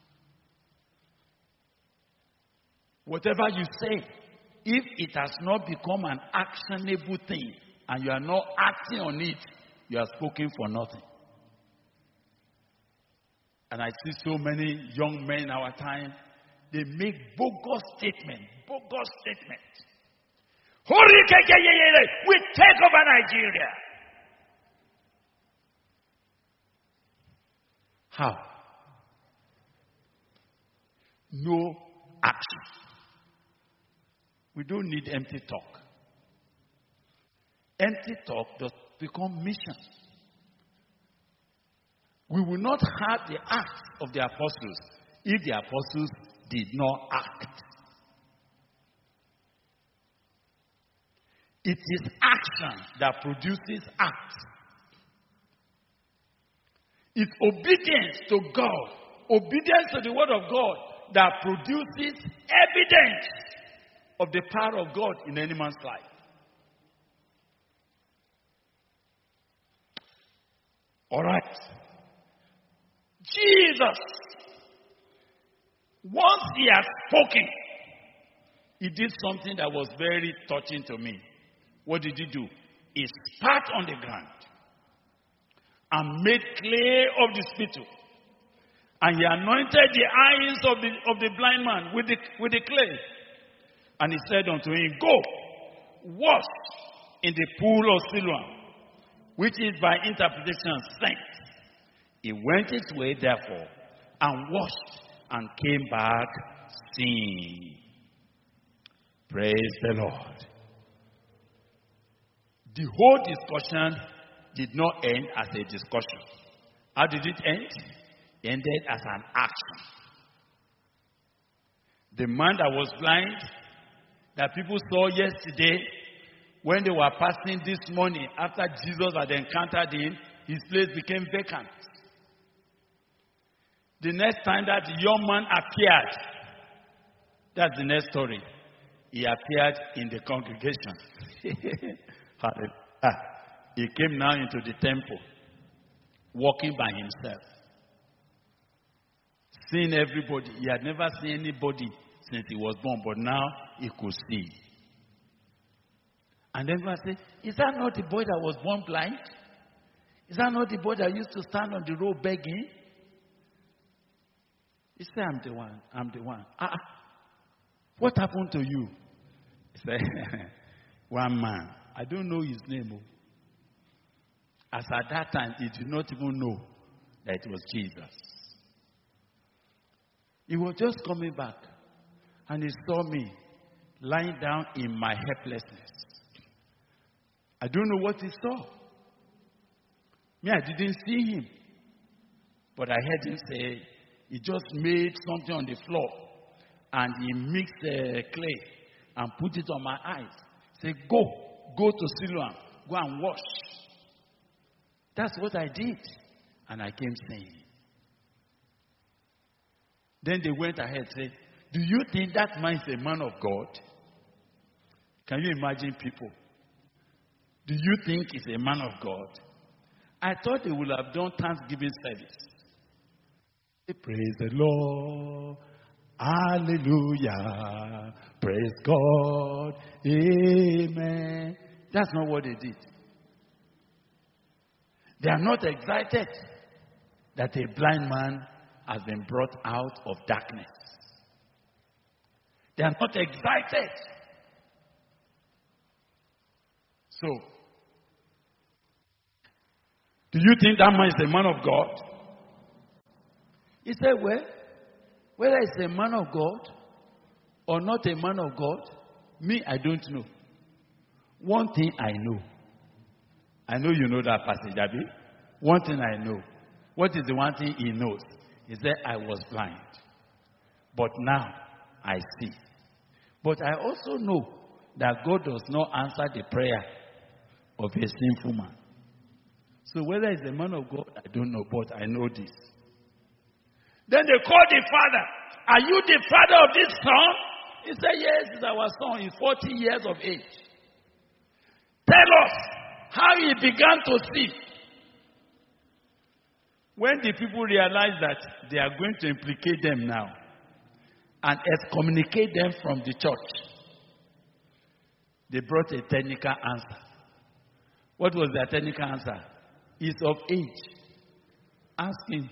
Whatever you say, if it has not become an actionable thing and you are not acting on it, you are spoken for nothing. And I see so many young men in our time, they make bogus statements, bogus statements. We take over Nigeria. How? No action. We don't need empty talk. Empty talk does become mission. We will not have the acts of the apostles if the apostles did not act. It is action that produces acts. It's obedience to God, obedience to the word of God that produces evidence of the power of God in any man's life. All right. Jesus, once he has spoken, he did something that was very touching to me. What did he do? He spat on the ground and made clay of the spittle. And he anointed the eyes of the, of the blind man with the, with the clay. And he said unto him, go, wash in the pool of Siloam, which is by interpretation sent. He went his way, therefore, and washed and came back seeing. Praise the Lord. The whole discussion did not end as a discussion. How did it end? It ended as an action. The man that was blind, that people saw yesterday, when they were passing this morning, after Jesus had encountered him, his place became vacant. The next time that the young man appeared, that's the next story. He appeared in the congregation. Hallelujah. He came now into the temple, walking by himself, seeing everybody. He had never seen anybody since he was born, but now he could see. And then everyone said, is that not the boy that was born blind? Is that not the boy that used to stand on the road begging? He said, I'm the one. I'm the one. Ah, what happened to you? He said, One man. I don't know his name. Oh. As at that time, he did not even know that it was Jesus. He was just coming back. And he saw me lying down in my helplessness. I don't know what he saw. Me, I didn't see him. But I heard him say, he just made something on the floor. And he mixed uh, clay and put it on my eyes. Say, go, go to Siloam. Go and wash. That's what I did. And I came saying. Then they went ahead and said, do you think that man is a man of God? Can you imagine people? Do you think he's a man of God? I thought they would have done Thanksgiving service. Praise the Lord. Hallelujah. Praise God. Amen. That's not what they did. They are not excited that a blind man has been brought out of darkness. They are not excited. So, do you think that man is a man of God? He said, well, whether it's a man of God or not a man of God, me, I don't know. One thing I know. I know you know that passage, Abi. One thing I know. What is the one thing he knows? He said, I was blind. But now I see. But I also know that God does not answer the prayer of a sinful man. So whether he's a man of God, I don't know, but I know this. Then they called the father. Are you the father of this son? He said, yes, it's our son. He's forty years of age. Tell us how he began to see. When the people realized that they are going to implicate them now and excommunicate them from the church, they brought a technical answer. What was their technical answer? He's of age. Ask him.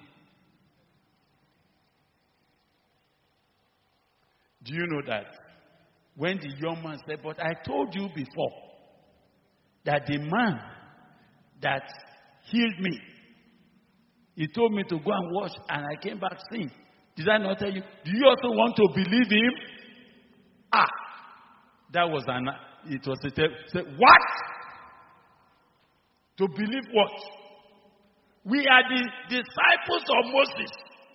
Do you know that when the young man said, but I told you before that the man that healed me, he told me to go and wash and I came back seeing. Did I not tell you? Do you also want to believe him? Ah, that was an, it was a, say, what? To believe what? We are the disciples of Moses.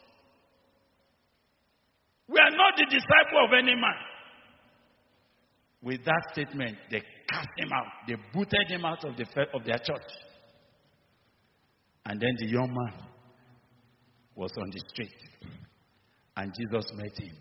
We are not the disciple of any man. With that statement, they cast him out. They booted him out of, the, of their church. And then the young man was on the street. And Jesus met him.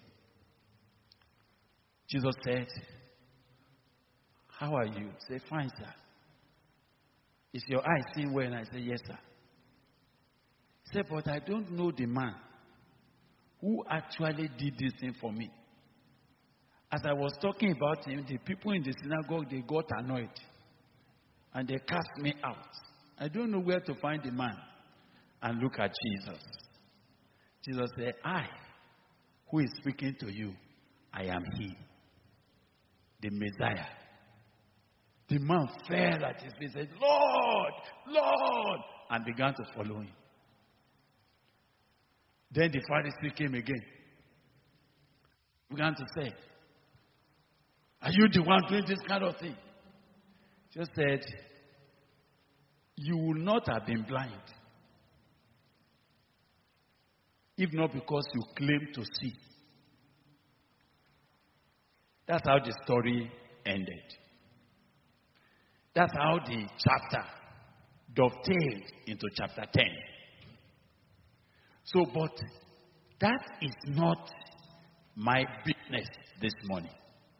Jesus said, how are you? He said, fine, sir. Is your eye seeing well? And I said, yes, sir. He said, but I don't know the man who actually did this thing for me. As I was talking about him, the people in the synagogue, they got annoyed. And they cast me out. I don't know where to find the man. And look at Jesus. Jesus said, I, who is speaking to you, I am he. The Messiah. The man fell at his feet and said, Lord, Lord, and began to follow him. Then the Pharisee came again. Began to say, are you the one doing this kind of thing? Just said, you will not have been blind if not because you claim to see. That's how the story ended. That's how the chapter dovetailed into chapter ten. So, but that is not my business this morning.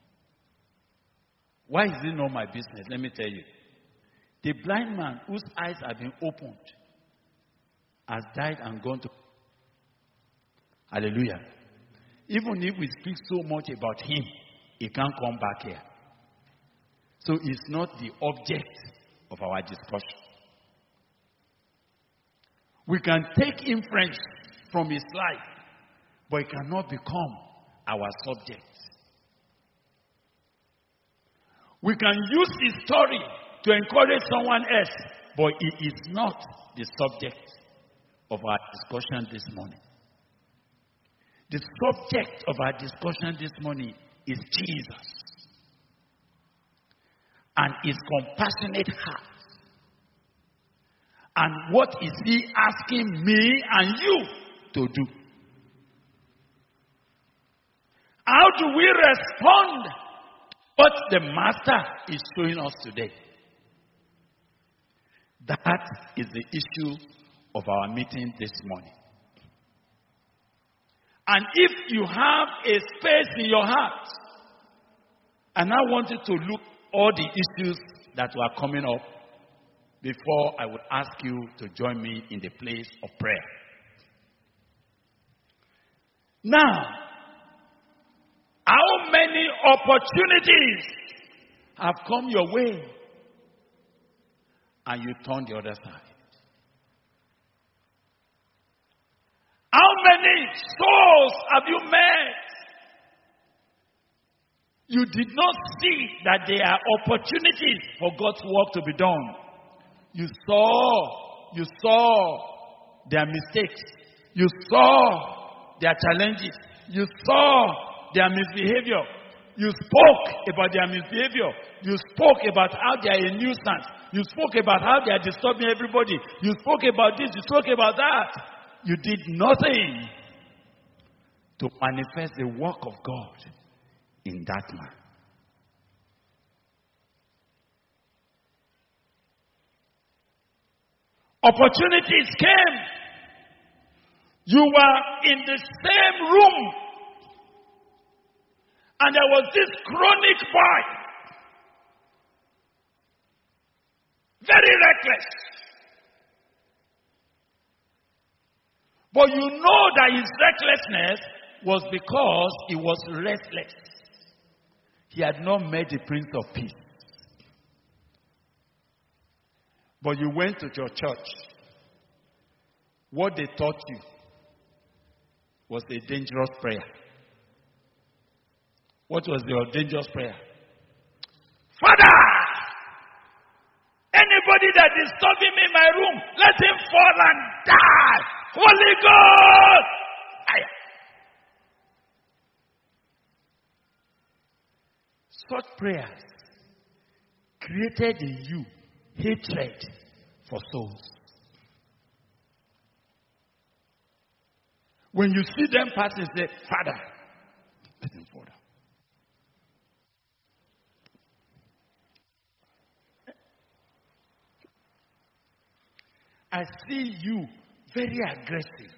Why is it not my business? Let me tell you. The blind man whose eyes have been opened has died and gone to. Hallelujah. Even if we speak so much about him, he can't come back here. So it's not the object of our discussion. We can take inference from his life, but it cannot become our subject. We can use his story to encourage someone else, but it is not the subject of our discussion this morning. The subject of our discussion this morning is Jesus and his compassionate heart. And what is he asking me and you to do? How do we respond to what the Master is showing us today? That is the issue of our meeting this morning. And if you have a space in your heart, and I want you to look at all the issues that were coming up before I would ask you to join me in the place of prayer. Now, how many opportunities have come your way and you turned the other side? How many souls have you met? You did not see that there are opportunities for God's work to be done. You saw, you saw their mistakes. You saw their challenges. You saw their misbehavior. You spoke about their misbehavior. You spoke about how they are a nuisance. You spoke about how they are disturbing everybody. You spoke about this. You spoke about that. You did nothing to manifest the work of God in that man. Opportunities came. You were in the same room, and there was this chronic boy, very reckless. But you know that his recklessness was because he was restless. He had not met the Prince of Peace. But you went to your church. What they taught you was a dangerous prayer. What was your dangerous prayer? Father! Anybody that is disturbing me in my room, let him fall and die! Holy God! Fire! Such prayers created in you hatred for souls. When you see them passing, say, Father, let him fall down. I see you very aggressive.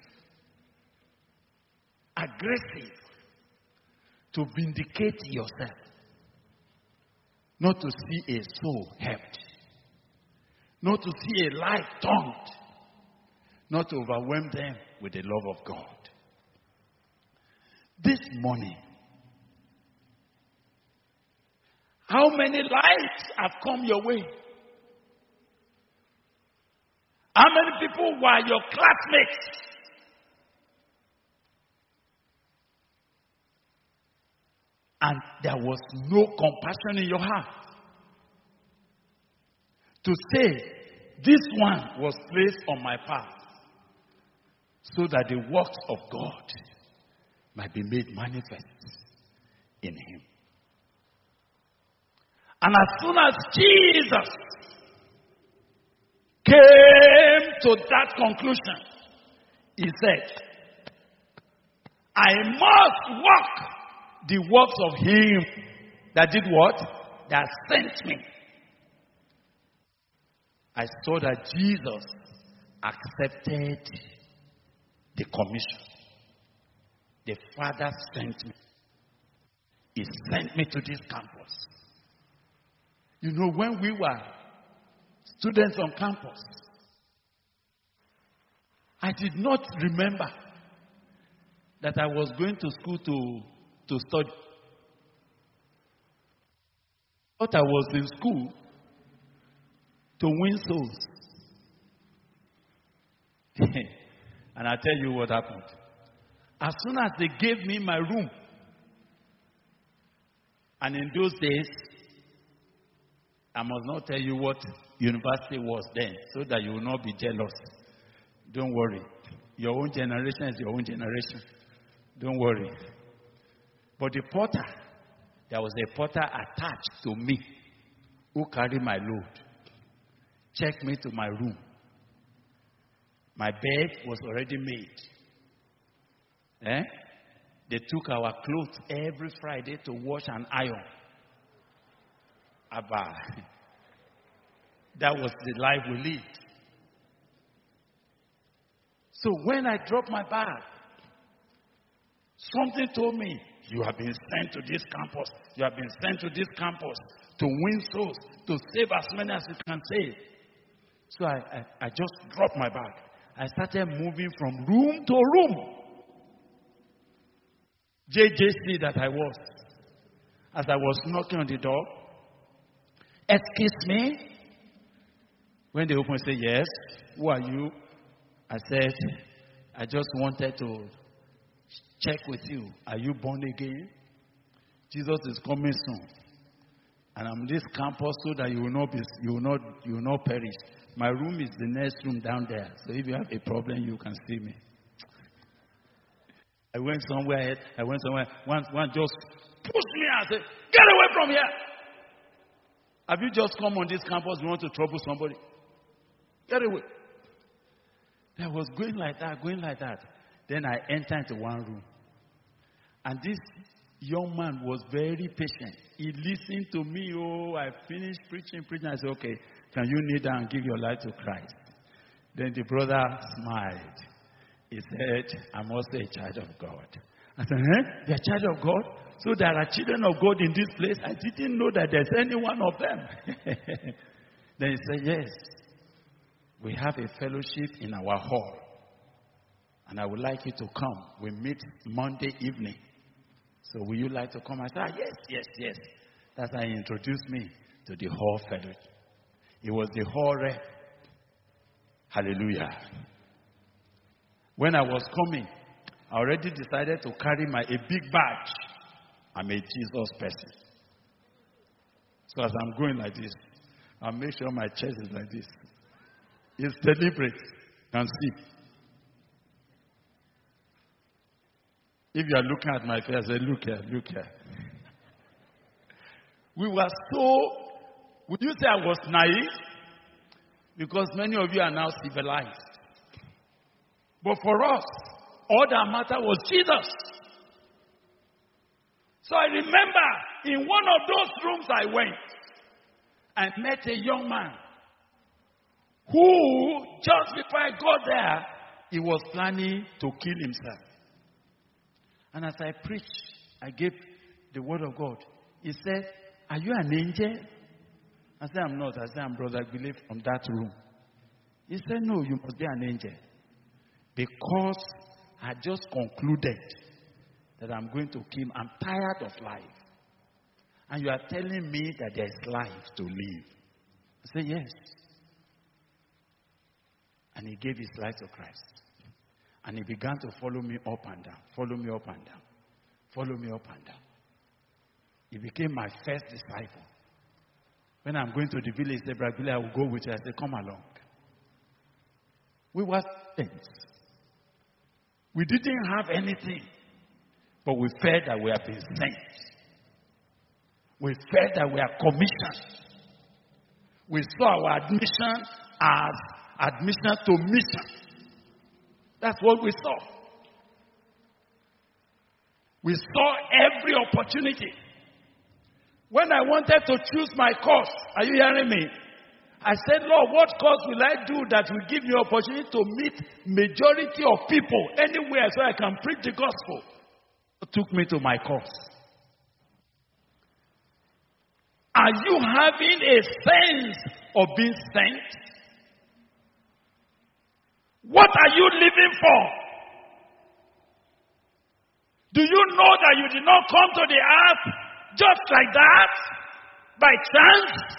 Aggressive to vindicate yourself. Not to see a soul helped. Not to see a life turned. Not to overwhelm them with the love of God. This morning, how many lives have come your way? How many people were your classmates? And there was no compassion in your heart to say, this one was placed on my path so that the works of God might be made manifest in him. And as soon as Jesus came to that conclusion, he said, I must walk the works of him that did what? That sent me. I saw that Jesus accepted the commission. The Father sent me. He sent me to this campus. You know, when we were students on campus, I did not remember that I was going to school to, to study. I thought I was in school to win souls. And I'll tell you what happened. As soon as they gave me my room, and in those days, I must not tell you what university was then, so that you will not be jealous. Don't worry. Your own generation is your own generation. Don't worry. But the porter, there was a porter attached to me who carried my load. Checked me to my room. My bed was already made. Eh? They took our clothes every Friday to wash and iron. Abba. That was the life we lived. So when I dropped my bag, something told me, you have been sent to this campus. You have been sent to this campus to win souls, to save as many as you can save. So I, I, I just dropped my bag. I started moving from room to room. J J C that I was. As I was knocking on the door, excuse me. When they opened, say, yes, who are you? I said, I just wanted to check with you. Are you born again? Jesus is coming soon. And I'm this campus so that you will not be, you will not, you will not perish. My room is the next room down there. So if you have a problem, you can see me. I went somewhere, I went somewhere. One, one just pushed me and said, get away from here. Have you just come on this campus, you want to trouble somebody? Get away. I was going like that, going like that. Then I entered into one room. And this young man was very patient. He listened to me. Oh, I finished preaching, preaching. I said, okay, can you kneel down and give your life to Christ? Then the brother smiled. He said, I'm also a child of God. I said, huh? You're a child of God? So there are children of God in this place? I didn't know that there's any one of them. Then he said, yes. We have a fellowship in our hall. And I would like you to come. We meet Monday evening. So will you like to come? I said, ah, yes, yes, yes. That's how he introduced me to the hall fellowship. It was the hall rep. Hallelujah. When I was coming, I already decided to carry my a big badge. I'm a Jesus person. So as I'm going like this, I'll make sure my chest is like this. It's deliberate. You can see. If you are looking at my face, I say, look here, look here. We were so, would you say I was naive? Because many of you are now civilized. But for us, all that mattered was Jesus. So I remember in one of those rooms I went and met a young man who, just before I got there, he was planning to kill himself. And as I preached, I gave the word of God. He said, are you an angel? I said, I'm not. I said, I'm Brother Billy from that room. He said, no, you must be an angel. Because I just concluded that I'm going to kill him. I'm tired of life. And you are telling me that there's life to live. I said, yes. And he gave his life to Christ. And he began to follow me up and down. Follow me up and down. Follow me up and down. He became my first disciple. When I'm going to the village, he said, Brother Billy, I will go with you. I said, come along. We were saints. We didn't have anything. But we felt that we have been sent. We felt that we are commissioned. We saw our admission as admission to mission. That's what we saw. We saw every opportunity. When I wanted to choose my course, are you hearing me? I said, Lord, what course will I do that will give me opportunity to meet majority of people anywhere so I can preach the gospel? It took me to my course. Are you having a sense of being sent? What are you living for? Do you know that you did not come to the earth just like that? By chance?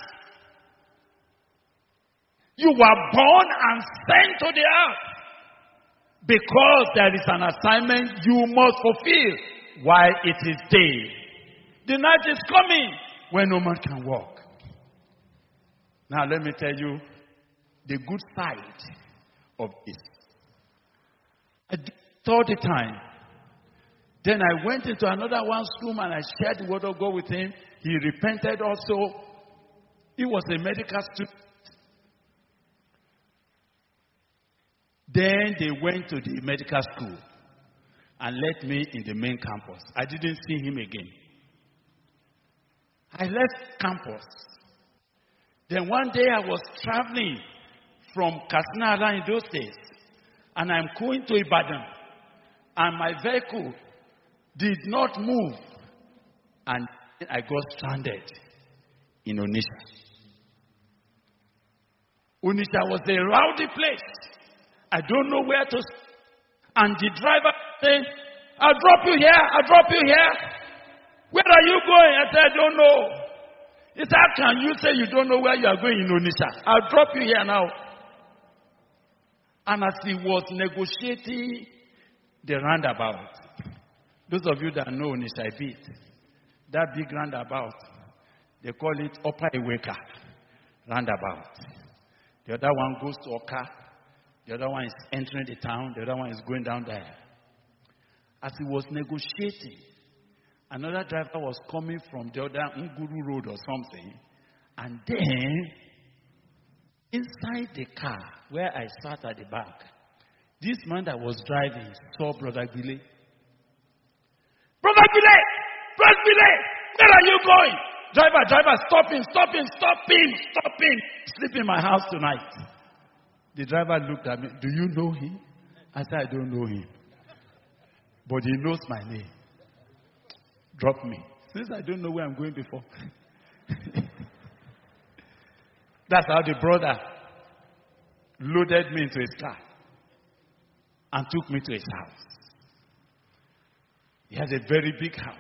You were born and sent to the earth because there is an assignment you must fulfill while it is day. The night is coming when no man can walk. Now let me tell you the good side of this. I did it all the time. Then I went into another one's room and I shared the word of God with him. He repented also. He was a medical student. Then they went to the medical school and left me in the main campus. I didn't see him again. I left campus. Then one day I was traveling from Katsina in those days, and I'm going to Ibadan, and my vehicle did not move, and I got stranded in Onitsha. Onitsha was a rowdy place. I don't know where to. And the driver said, I'll drop you here, I'll drop you here. Where are you going? I said, I don't know. He said, how can you say you don't know where you are going in Onitsha? I'll drop you here now. And as he was negotiating the roundabout, those of you that know Onitsha a bit, that big roundabout, they call it Upper Eweka roundabout. The other one goes to Oka. The other one is entering the town. The other one is going down there. As he was negotiating, another driver was coming from the other Nguru Road or something. And then, inside the car where I sat at the back, this man that was driving saw Brother Billy. Brother Billy! Brother Billy! Where are you going? Driver, driver, stop him, stop him, stop him, stop him. Sleep in my house tonight. The driver looked at me. Do you know him? I said, I don't know him. But he knows my name. Drop me. Since I don't know where I'm going before. That's how the brother loaded me into his car and took me to his house. He has a very big house.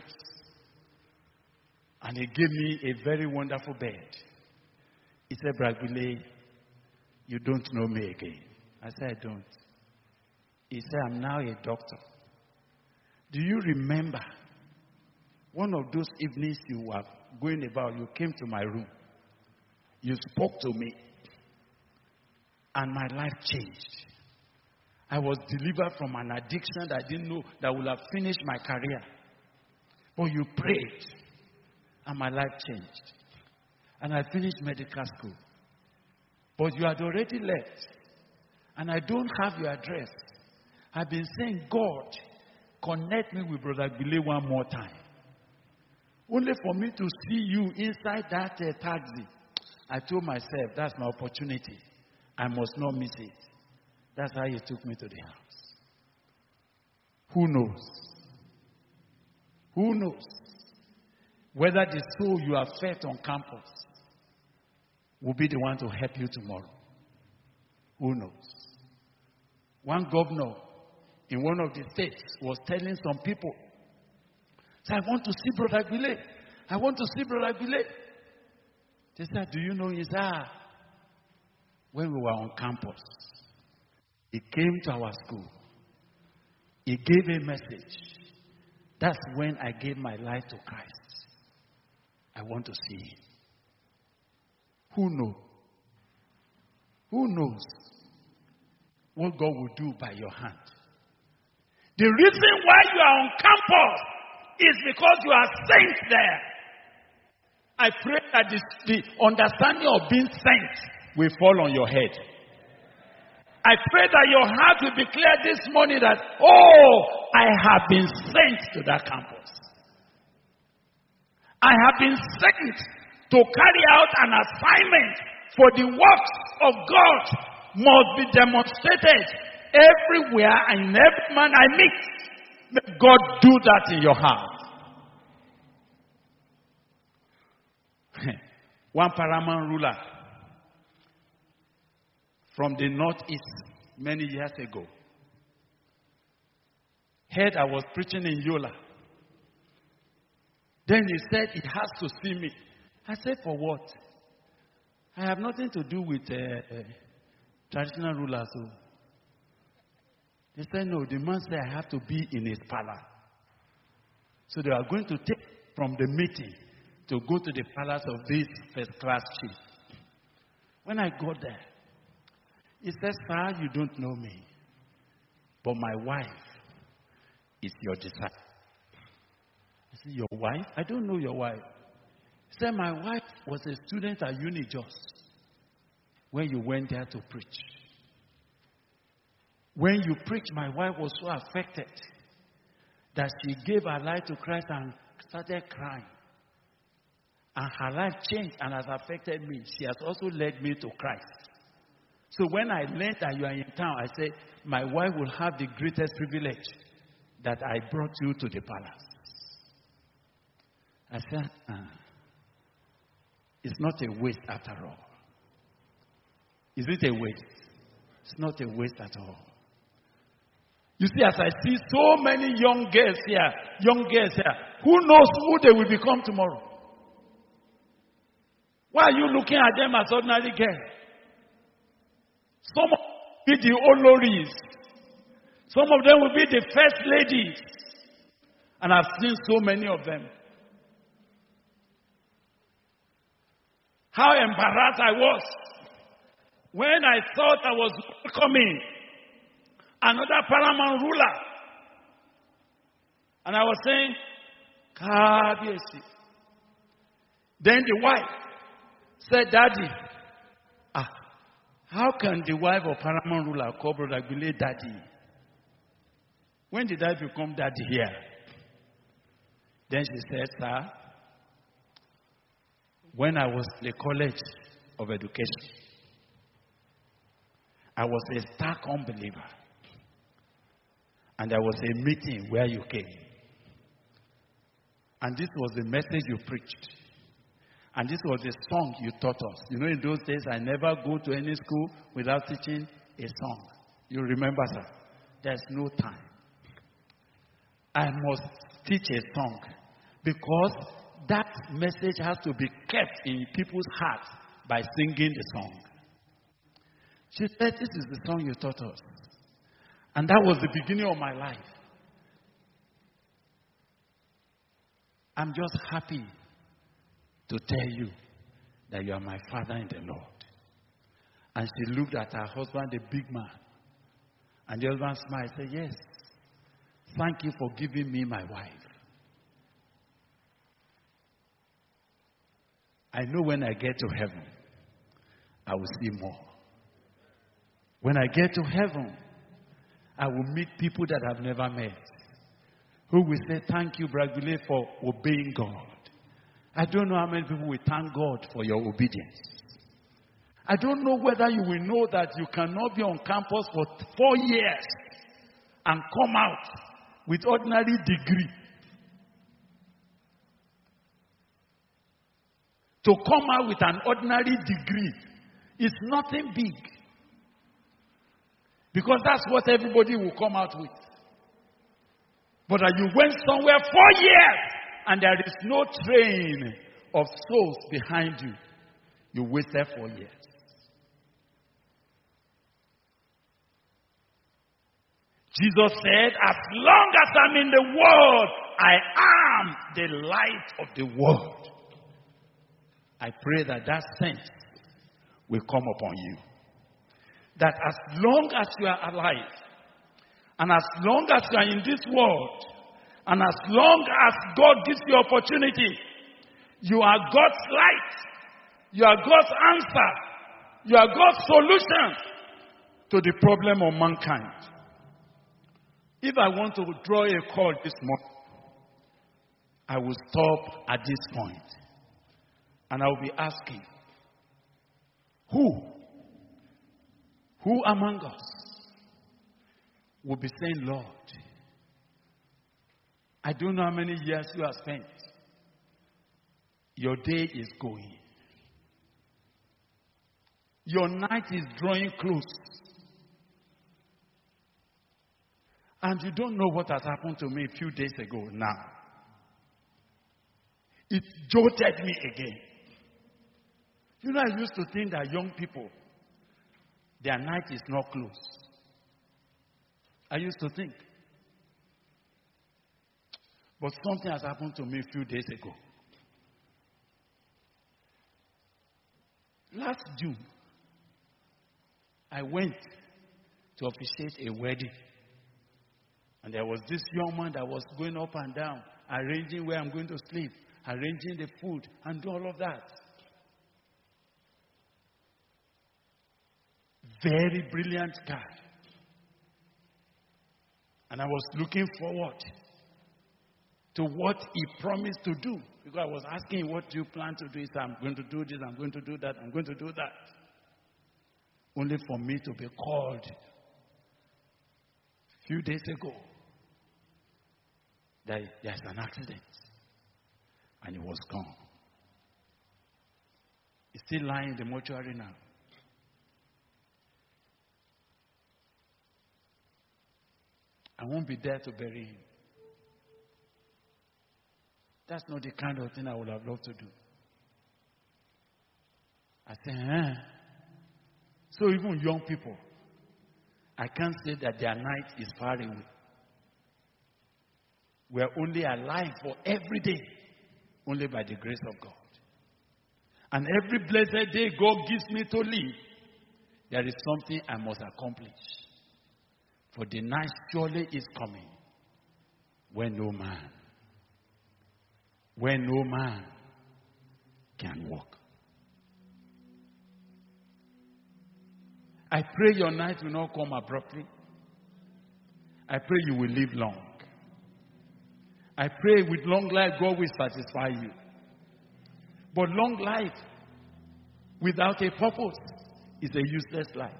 And he gave me a very wonderful bed. He said, Bragule, you don't know me again. I said, I don't. He said, I'm now a doctor. Do you remember one of those evenings you were going about, you came to my room. You spoke to me. And my life changed. I was delivered from an addiction that I didn't know that would have finished my career. But you prayed. And my life changed. And I finished medical school. But you had already left. And I don't have your address. I've been saying, God, connect me with Brother Billy one more time. Only for me to see you inside that uh, taxi. I told myself, that's my opportunity. I must not miss it. That's how he took me to the house. Who knows? Who knows? Whether the soul you have fed on campus will be the one to help you tomorrow. Who knows? One governor in one of the states was telling some people, so I want to see Brother Billy. I want to see Brother Billy. They said, do you know his ah? When we were on campus, he came to our school. He gave a message. That's when I gave my life to Christ. I want to see him. Who knows? Who knows what God will do by your hand? The reason why you are on campus is because you are sent there. I pray that this, the understanding of being sent will fall on your head. I pray that your heart will be clear this morning that, oh, I have been sent to that campus. I have been sent to carry out an assignment for the works of God must be demonstrated everywhere and in every man I meet. May God do that in your heart. One paramount ruler from the northeast many years ago heard I was preaching in Yola. Then he said he has to see me. I said, for what? I have nothing to do with uh, uh, traditional rulers. So. They said, no, the man said I have to be in his palace. So they are going to take from the meeting to go to the palace of this first class chief. When I got there, he said, sir, you don't know me, but my wife is your disciple. I said, your wife? I don't know your wife. He said, my wife was a student at Unijust when you went there to preach. When you preached, my wife was so affected that she gave her life to Christ and started crying. And her life changed and has affected me. She has also led me to Christ. So when I learned that you are in town, I said, my wife will have the greatest privilege that I brought you to the palace. I said, uh, it's not a waste after all. Is it a waste? It's not a waste at all. You see, as I see so many young girls here, young girls here, who knows who they will become tomorrow? Why are you looking at them as ordinary girls? Some of them will be the Oloris. Some of them will be the first ladies. And I've seen so many of them. How embarrassed I was when I thought I was welcoming another paramount ruler. And I was saying, Kabiesi. Then the wife said, Daddy, ah, how can the wife of paramount ruler call Brother Agbile Daddy? When did I become daddy here? Then she said, sir, when I was in the College of Education, I was a stark unbeliever. And there was a meeting where you came. And this was the message you preached. And this was the song you taught us. You know, in those days, I never go to any school without teaching a song. You remember, sir? There's no time. I must teach a song because that message has to be kept in people's hearts by singing the song. She said, this is the song you taught us. And that was the beginning of my life. I'm just happy to tell you that you are my father in the Lord. And she looked at her husband, the big man. And the husband smiled and said, yes, thank you for giving me my wife. I know when I get to heaven, I will see more. When I get to heaven, I will meet people that I've never met, who will say, thank you, Brother Agbile, for obeying God. I don't know how many people will thank God for your obedience. I don't know whether you will know that you cannot be on campus for four years and come out with ordinary degree. To come out with an ordinary degree is nothing big. Because that's what everybody will come out with. But that you went somewhere four years and there is no train of souls behind you. You wasted four years. Jesus said, as long as I'm in the world, I am the light of the world. I pray that that sense will come upon you. That as long as you are alive, and as long as you are in this world, and as long as God gives you opportunity, you are God's light. You are God's answer. You are God's solution to the problem of mankind. If I want to draw a call this morning, I will stop at this point. And I will be asking, who, who among us will be saying, Lord, I don't know how many years you have spent. Your day is going. Your night is drawing close. And you don't know what has happened to me a few days ago now. It jolted me again. You know, I used to think that young people, their night is not close. I used to think. But something has happened to me a few days ago. Last June, I went to officiate a wedding. And there was this young man that was going up and down, arranging where I'm going to sleep, arranging the food, and do all of that. Very brilliant guy. And I was looking forward to what he promised to do. Because I was asking him, what do you plan to do? He said, I'm going to do this, I'm going to do that, I'm going to do that. Only for me to be called a few days ago that there's an accident. And he was gone. He's still lying in the mortuary now. I won't be there to bury him. That's not the kind of thing I would have loved to do. I said, eh? So even young people, I can't say that their night is far away. We are only alive for every day, only by the grace of God. And every blessed day God gives me to live, there is something I must accomplish. For the night surely is coming when no man, when no man can walk. I pray your night will not come abruptly. I pray you will live long. I pray with long life God will satisfy you. But long life without a purpose is a useless life.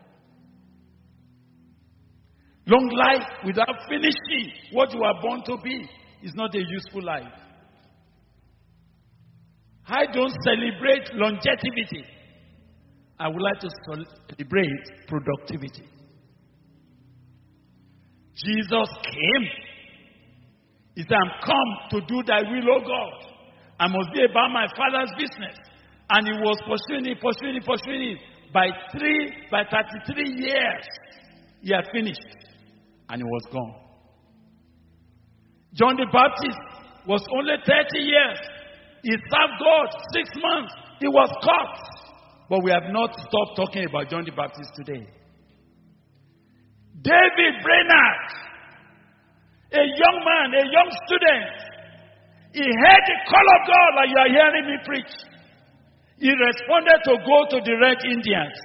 Long life without finishing what you are born to be is not a useful life. I don't celebrate longevity. I would like to celebrate productivity. Jesus came. He said, I'm come to do thy will, O God. I must be about my Father's business. And he was pursuing it, pursuing it, pursuing it. By three, by thirty-three years, he had finished. And he was gone. John the Baptist was only thirty years. He served God six months. He was caught. But we have not stopped talking about John the Baptist today. David Brainerd, a young man, a young student, he heard the call of God like you are hearing me preach. He responded to go to the Red Indians.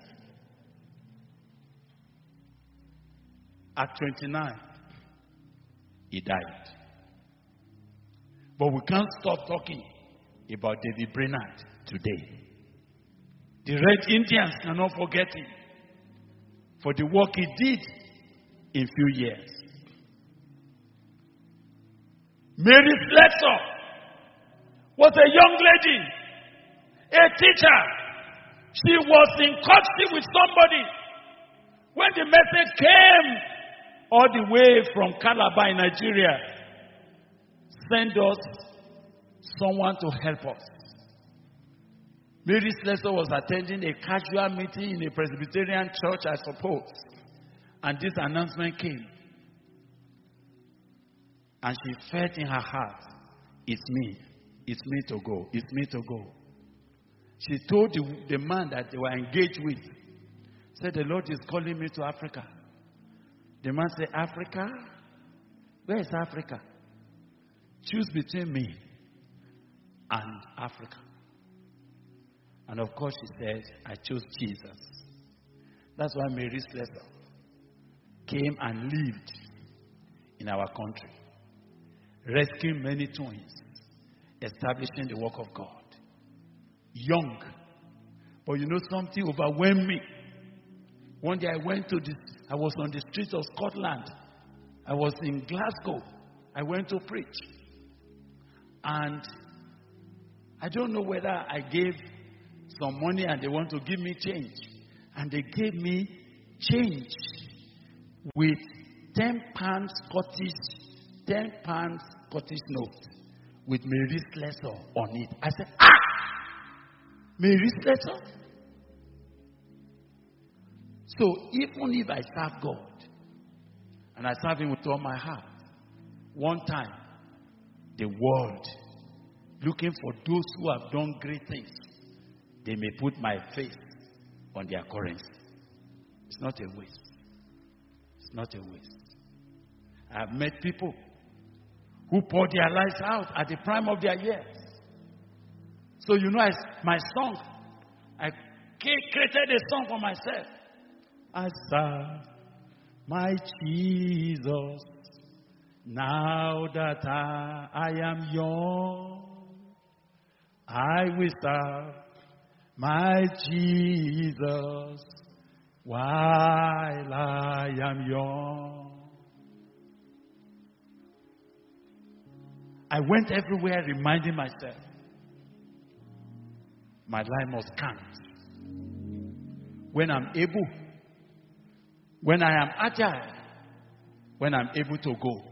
At twenty-nine, he died. But we can't stop talking about David Brainerd today. The Red Indians cannot forget him for the work he did in few years. Mary Slessor was a young lady, a teacher. She was in courtship with somebody. When the message came all the way from Calabar in Nigeria, send us someone to help us. Mary Slessor was attending a casual meeting in a Presbyterian church, I suppose. And this announcement came. And she felt in her heart, it's me. It's me to go. It's me to go. She told the, the man that they were engaged with, said, the Lord is calling me to Africa. The man said, Africa? Where is Africa? Choose between me and Africa. And of course she said, I chose Jesus. That's why Mary Slessor came and lived in our country, rescuing many twins, establishing the work of God. Young. But you know something overwhelmed me. One day I went to this, I was on the streets of Scotland. I was in Glasgow. I went to preach. And I don't know whether I gave some money and they want to give me change. And they gave me change with ten pounds Scottish, ten pounds Scottish note with Mary Slessor on it. I said, ah! Mary Slessor? So even if I serve God, and I serve him with all my heart, one time, the world, looking for those who have done great things, they may put my face on their currency. It's not a waste. It's not a waste. I have met people who poured their lives out at the prime of their years. So you know, I, my song, I created a song for myself. I serve my Jesus now that I, I am young. I will serve my Jesus while I am young. I went everywhere reminding myself, my life must count. When I'm able, when I am agile, when I'm able to go.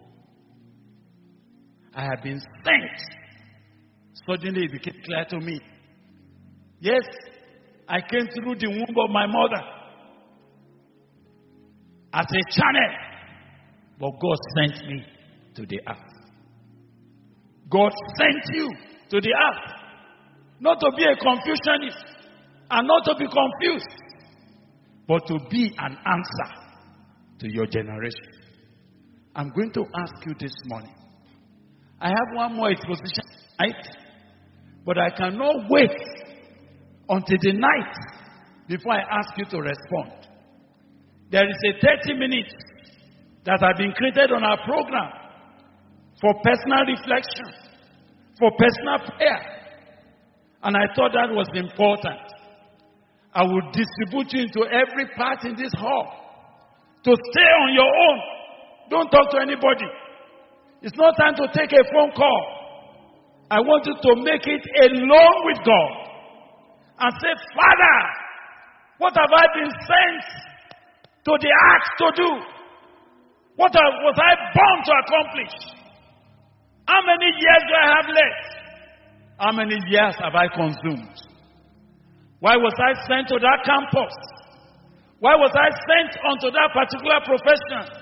I have been sent. Suddenly it became clear to me. Yes, I came through the womb of my mother as a channel, but God sent me to the earth. God sent you to the earth, not to be a Confucianist and not to be confused, but to be an answer to your generation. I'm going to ask you this morning. I have one more exposition tonight, but I cannot wait until the night before I ask you to respond. There is a thirty minutes that have been created on our program for personal reflection, for personal prayer. And I thought that was important. I will distribute you into every part in this hall to stay on your own. Don't talk to anybody. It's not time to take a phone call. I want you to make it alone with God and say, Father, what have I been sent to the earth to do? What was I born to accomplish? How many years do I have left? How many years have I consumed? Why was I sent to that campus? Why was I sent onto that particular profession?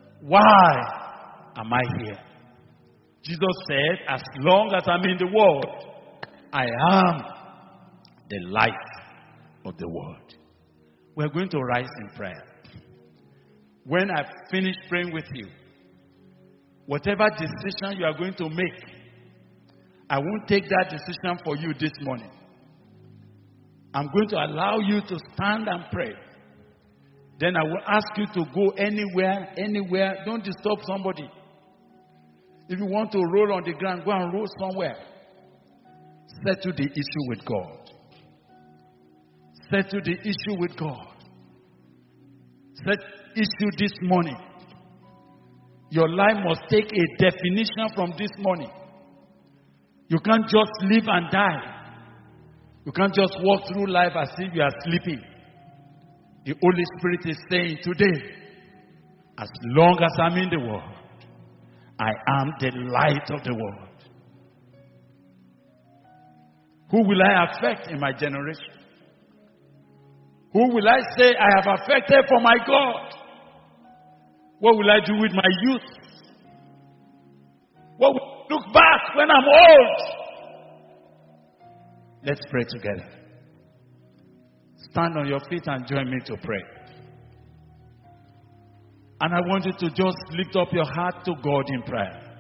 Why am I here? Jesus said, as long as I'm in the world, I am the light of the world. We're going to rise in prayer. When I finish praying with you, whatever decision you are going to make, I won't take that decision for you this morning. I'm going to allow you to stand and pray. Then I will ask you to go anywhere, anywhere. Don't disturb somebody. If you want to roll on the ground, go and roll somewhere. Settle the issue with God. Settle the issue with God. Set issue this morning. Your life must take a definition from this morning. You can't just live and die. You can't just walk through life as if you are sleeping. The Holy Spirit is saying today, as long as I'm in the world, I am the light of the world. Who will I affect in my generation? Who will I say I have affected for my God? What will I do with my youth? What will I look back when I'm old? Let's pray together. Stand on your feet and join me to pray. And I want you to just lift up your heart to God in prayer.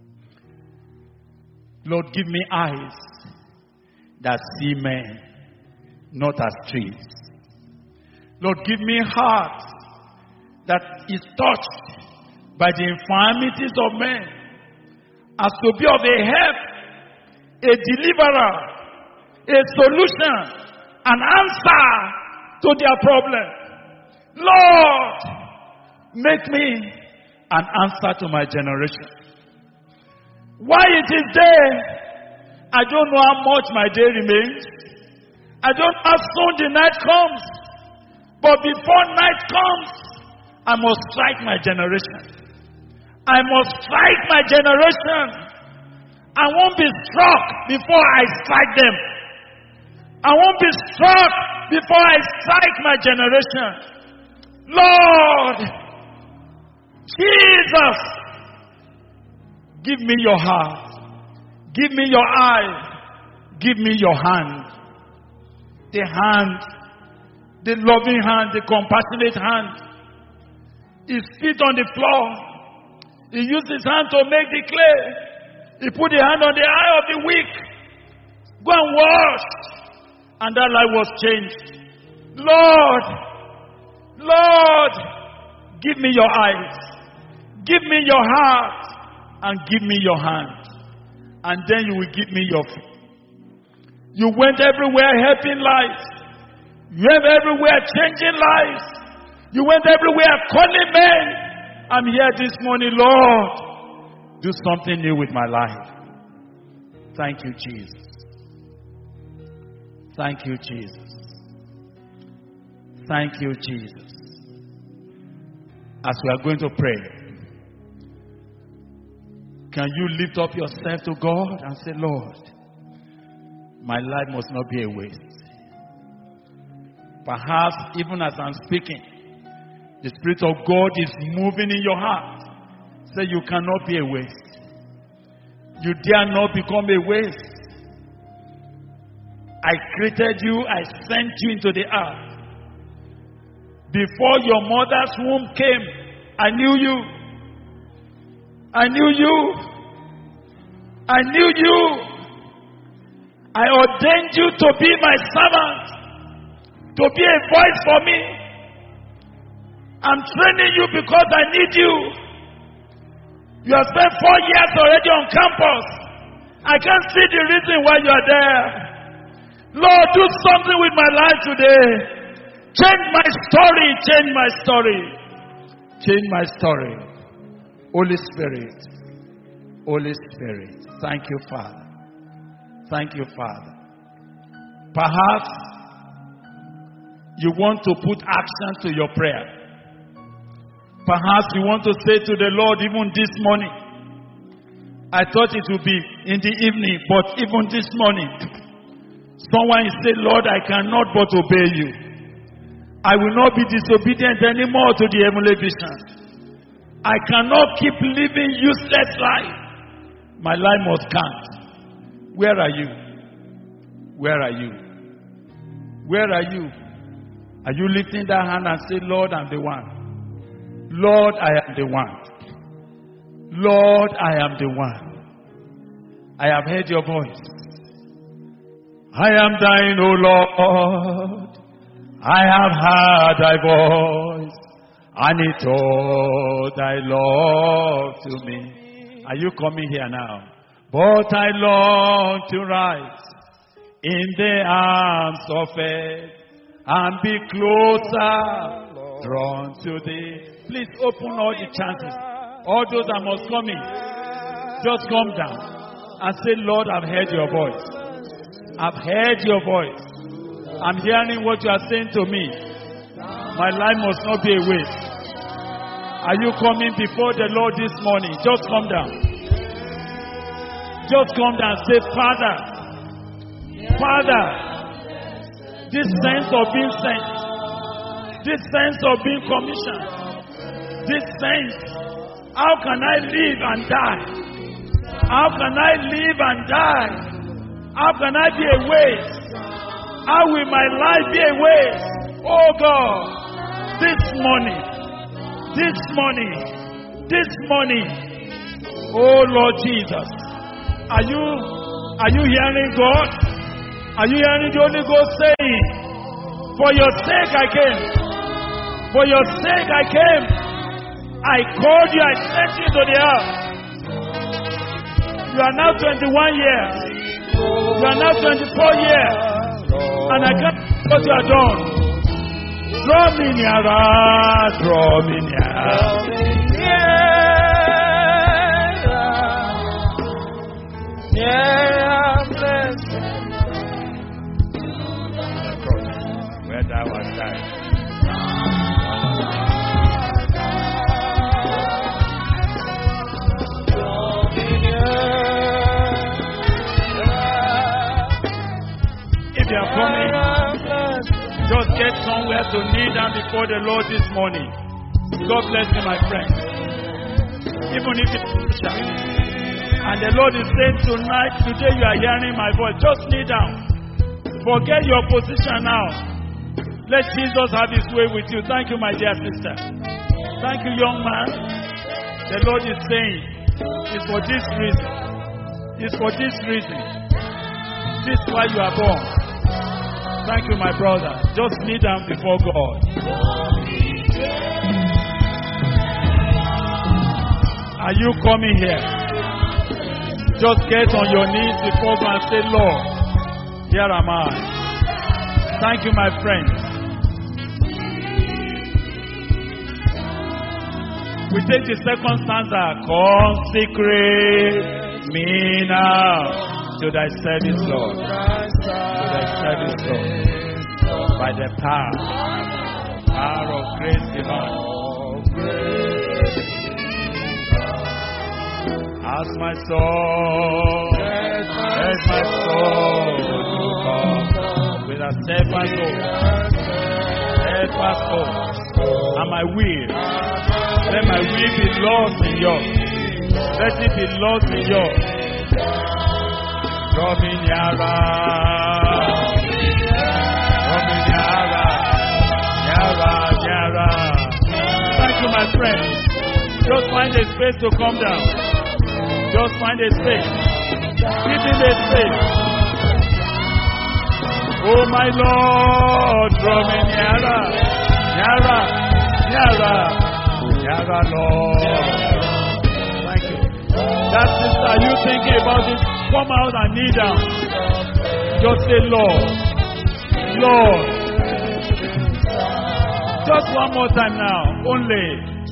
Lord, give me eyes that see men, not as trees. Lord, give me heart that is touched by the infirmities of men, as to be of a help, a deliverer, a solution, an answer to their problem. Lord, make me an answer to my generation. While it is day, I don't know how much my day remains. I don't know how soon the night comes. But before night comes, I must strike my generation. I must strike my generation. I won't be struck before I strike them. I won't be struck before I strike my generation. Lord, Jesus, give me your heart. Give me your eye. Give me your hand. The hand The loving hand, the compassionate hand. He spit on the floor. He used his hand to make the clay. He put the hand on the eye of the weak. Go and wash. And that life was changed. Lord, Lord, give me your eyes. Give me your heart. And give me your hand. And then you will give me your feet. You went everywhere helping lives. You went everywhere changing lives. You went everywhere calling men. I'm here this morning, Lord. Do something new with my life. Thank you, Jesus. Thank you, Jesus. Thank you, Jesus. As we are going to pray, can you lift up yourself to God and say, Lord, my life must not be a waste. Perhaps even as I'm speaking, the Spirit of God is moving in your heart. Say, you cannot be a waste. You dare not become a waste. I created you. I sent you into the earth. Before your mother's womb came, I knew you. I knew you. I knew you. I ordained you to be my servant, to be a voice for me. I'm training you because I need you. You have spent four years already on campus. I can't see the reason why you are there. Lord, do something with my life today. Change my story. Change my story. Change my story. Holy Spirit. Holy Spirit. Thank you, Father. Thank you, Father. Perhaps you want to put action to your prayer. Perhaps you want to say to the Lord, even this morning, I thought it would be in the evening, but even this morning, someone said, Lord, I cannot but obey you. I will not be disobedient anymore to the heavenly vision. I cannot keep living useless life. My life must count. Where are you? Where are you? Where are you? Are you lifting that hand and say, Lord, I'm the one. Lord, I am the one. Lord, I am the one. I have heard your voice. I am thine, O Lord. I have heard thy voice, and it told thy love to me. Are you coming here now? But I long to rise in the arms of faith and be closer drawn to thee. Please open all the chances. All those that must come in, just come down and say, Lord, I've heard your voice. I've heard your voice. I'm hearing what you are saying to me. My life must not be a waste. Are you coming before the Lord this morning? Just come down. Just come down and say, Father, Father, this sense of being sent, this sense of being commissioned, this sense, how can I live and die? How can I live and die? How can I be a waste? How will my life be a waste? Oh God, this morning, this morning, this morning, oh Lord Jesus, are you, are you hearing God? Are you hearing the Holy Ghost saying, for your sake I came, for your sake I came, I called you, I sent you to the earth. You are now twenty-one years. You are now twenty-four years. And I can't see what you are done. Draw me nearer, draw me nearer. Yeah, blessed. Where thou art died. If you are coming, just get somewhere to kneel down before the Lord this morning. God bless you, my friend. Even if it's and the Lord is saying tonight, today you are hearing my voice, just kneel down. Forget your position now. Let Jesus have his way with you. Thank you, my dear sister. Thank you, young man. The Lord is saying, it's for this reason. It's for this reason. This is why you are born. Thank you, my brother. Just kneel down before God. Are you coming here? Just get on your knees before God and say, Lord, here am I. Thank you, my friend. We take the second stanza. Consecrate me now to thy service, Lord. To thy service, Lord. By the power, power of grace divine. As my soul, as my soul to come with a steadfast soul, steadfast soul, and my will. Let my will be lost in yours. Let it be lost in yours. Draw me nearer. Draw me nearer. Nearer, nearer. Thank you, my friend. Just find a space to come down. Just find a space. Give me a space. Oh, my Lord, draw me nearer. Nearer, nearer. Nearer, Lord. Thank you. That sister, you thinking about it? Come out and kneel down. Just say, Lord. Lord. Just one more time now. Only.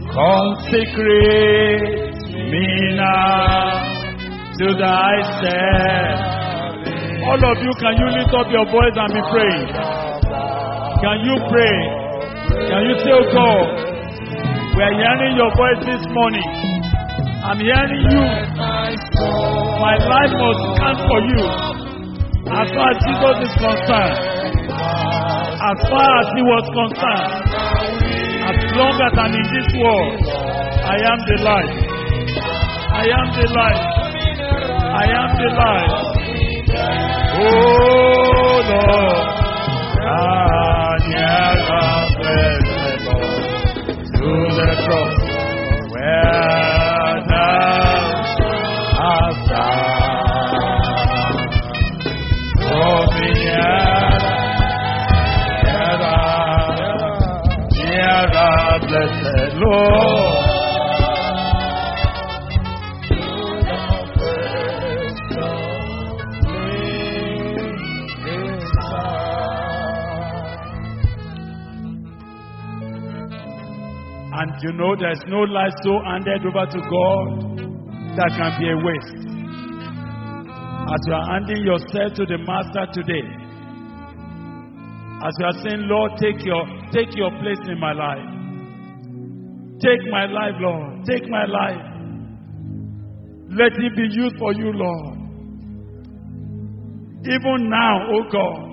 Consecrate me now to thy service. All of you, can you lift up your voice and be praying? Can you pray? Can you say, oh God, we are hearing your voice this morning. I'm hearing you. My life must stand for you. As far as Jesus is concerned. As far as he was concerned. As long as I'm in this world, I am the light. I am the light. I am the light. Oh Lord. Ah, yeah, to the cross where thou hast died. Draw me nearer, nearer, blessed Lord. And you know there's no life so handed over to God that can be a waste. As you are handing yourself to the Master today, as you are saying, Lord, take your, take your place in my life. Take my life, Lord. Take my life. Let it be used for you, Lord. Even now, oh God,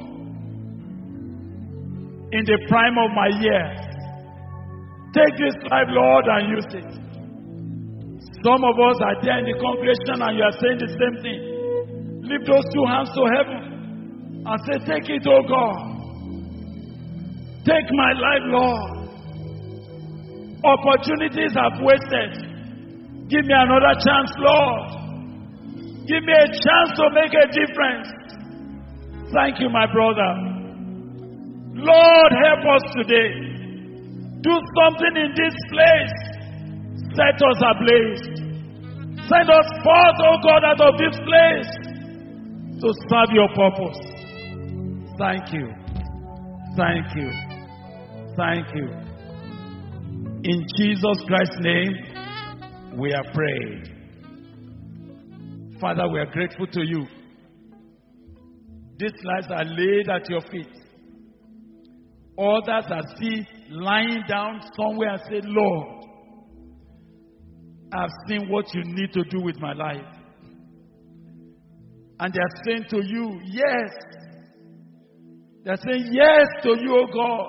in the prime of my years, take this life, Lord, and use it. Some of us are there in the congregation and you are saying the same thing. Lift those two hands to heaven and say, take it, oh God. Take my life, Lord. Opportunities I've wasted. Give me another chance, Lord. Give me a chance to make a difference. Thank you, my brother. Lord, help us today. Do something in this place. Set us ablaze. Send us forth, oh God, out of this place to serve your purpose. Thank you. Thank you. Thank you. In Jesus Christ's name, we are prayed. Father, we are grateful to you. These lives are laid at your feet. Others are still lying down somewhere and say, Lord, I've seen what you need to do with my life. And they are saying to you, yes. They are saying yes to you, oh God.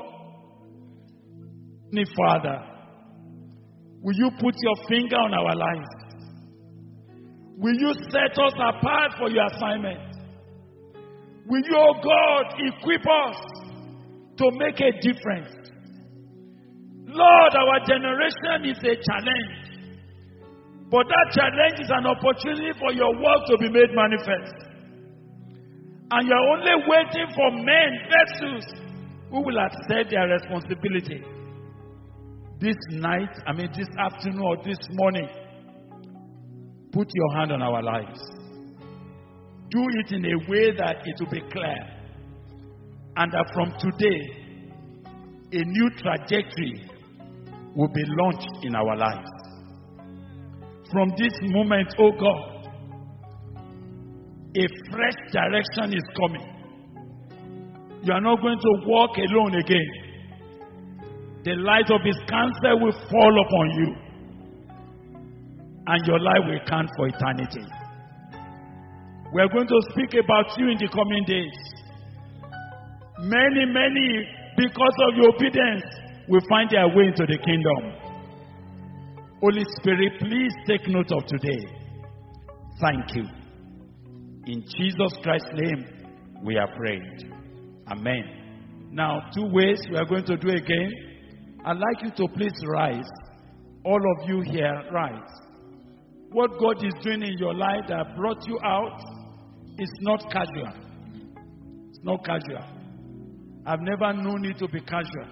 Father, will you put your finger on our lives? Will you set us apart for your assignment? Will you, oh God, equip us to make a difference. Lord, our generation is a challenge. But that challenge is an opportunity for your work to be made manifest. And you're only waiting for men, vessels, who will accept their responsibility. This night, I mean this afternoon or this morning, put your hand on our lives. Do it in a way that it will be clear. And that from today, a new trajectory will be launched in our lives. From this moment, oh God, a fresh direction is coming. You are not going to walk alone again. The light of His counsel will fall upon you, and your life will count for eternity. We are going to speak about you in the coming days. Many, many, because of your obedience, will find their way into the kingdom. Holy Spirit, please take note of today. Thank you. In Jesus Christ's name, we have prayed. Amen. Now, two ways we are going to do again. I'd like you to please rise. All of you here, rise. What God is doing in your life that brought you out is not casual. It's not casual. I've never known it to be casual.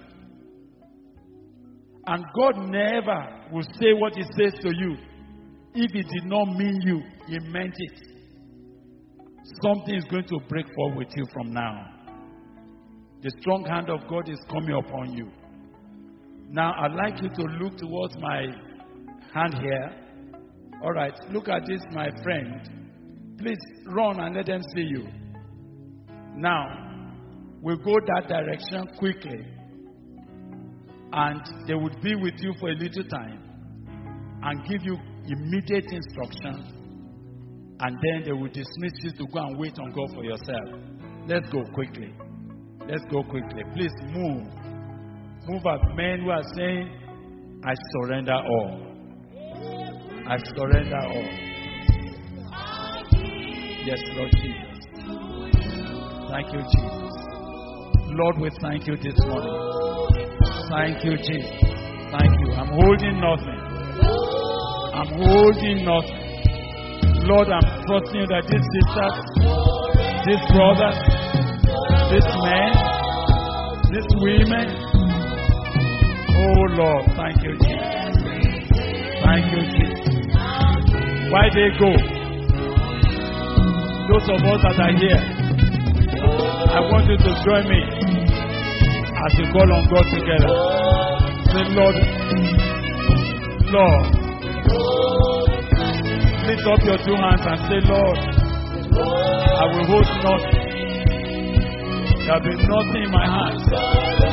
And God never will say what He says to you if He did not mean you. He meant it. Something is going to break forth with you from now. The strong hand of God is coming upon you. Now, I'd like you to look towards my hand here. All right, look at this, my friend. Please run and let them see you. Now, we'll go that direction quickly. And they would be with you for a little time and give you immediate instructions. And then they will dismiss you to go and wait on God for yourself. Let's go quickly. Let's go quickly. Please move. Move as men who are saying, I surrender all. I surrender all. Yes, Lord Jesus. Thank you, Jesus. Lord, we thank you this morning. Thank you, Jesus. Thank you. I'm holding nothing. I'm holding nothing. Lord, I'm trusting you that these sisters, these brothers, these men, these women, oh Lord, thank you, Jesus. Thank you, Jesus. Why they go? Those of us that are here, I want you to join me as we call on God together. Say, Lord, Lord, lift up your two hands and say, Lord, I will hold nothing. There will be nothing in my hands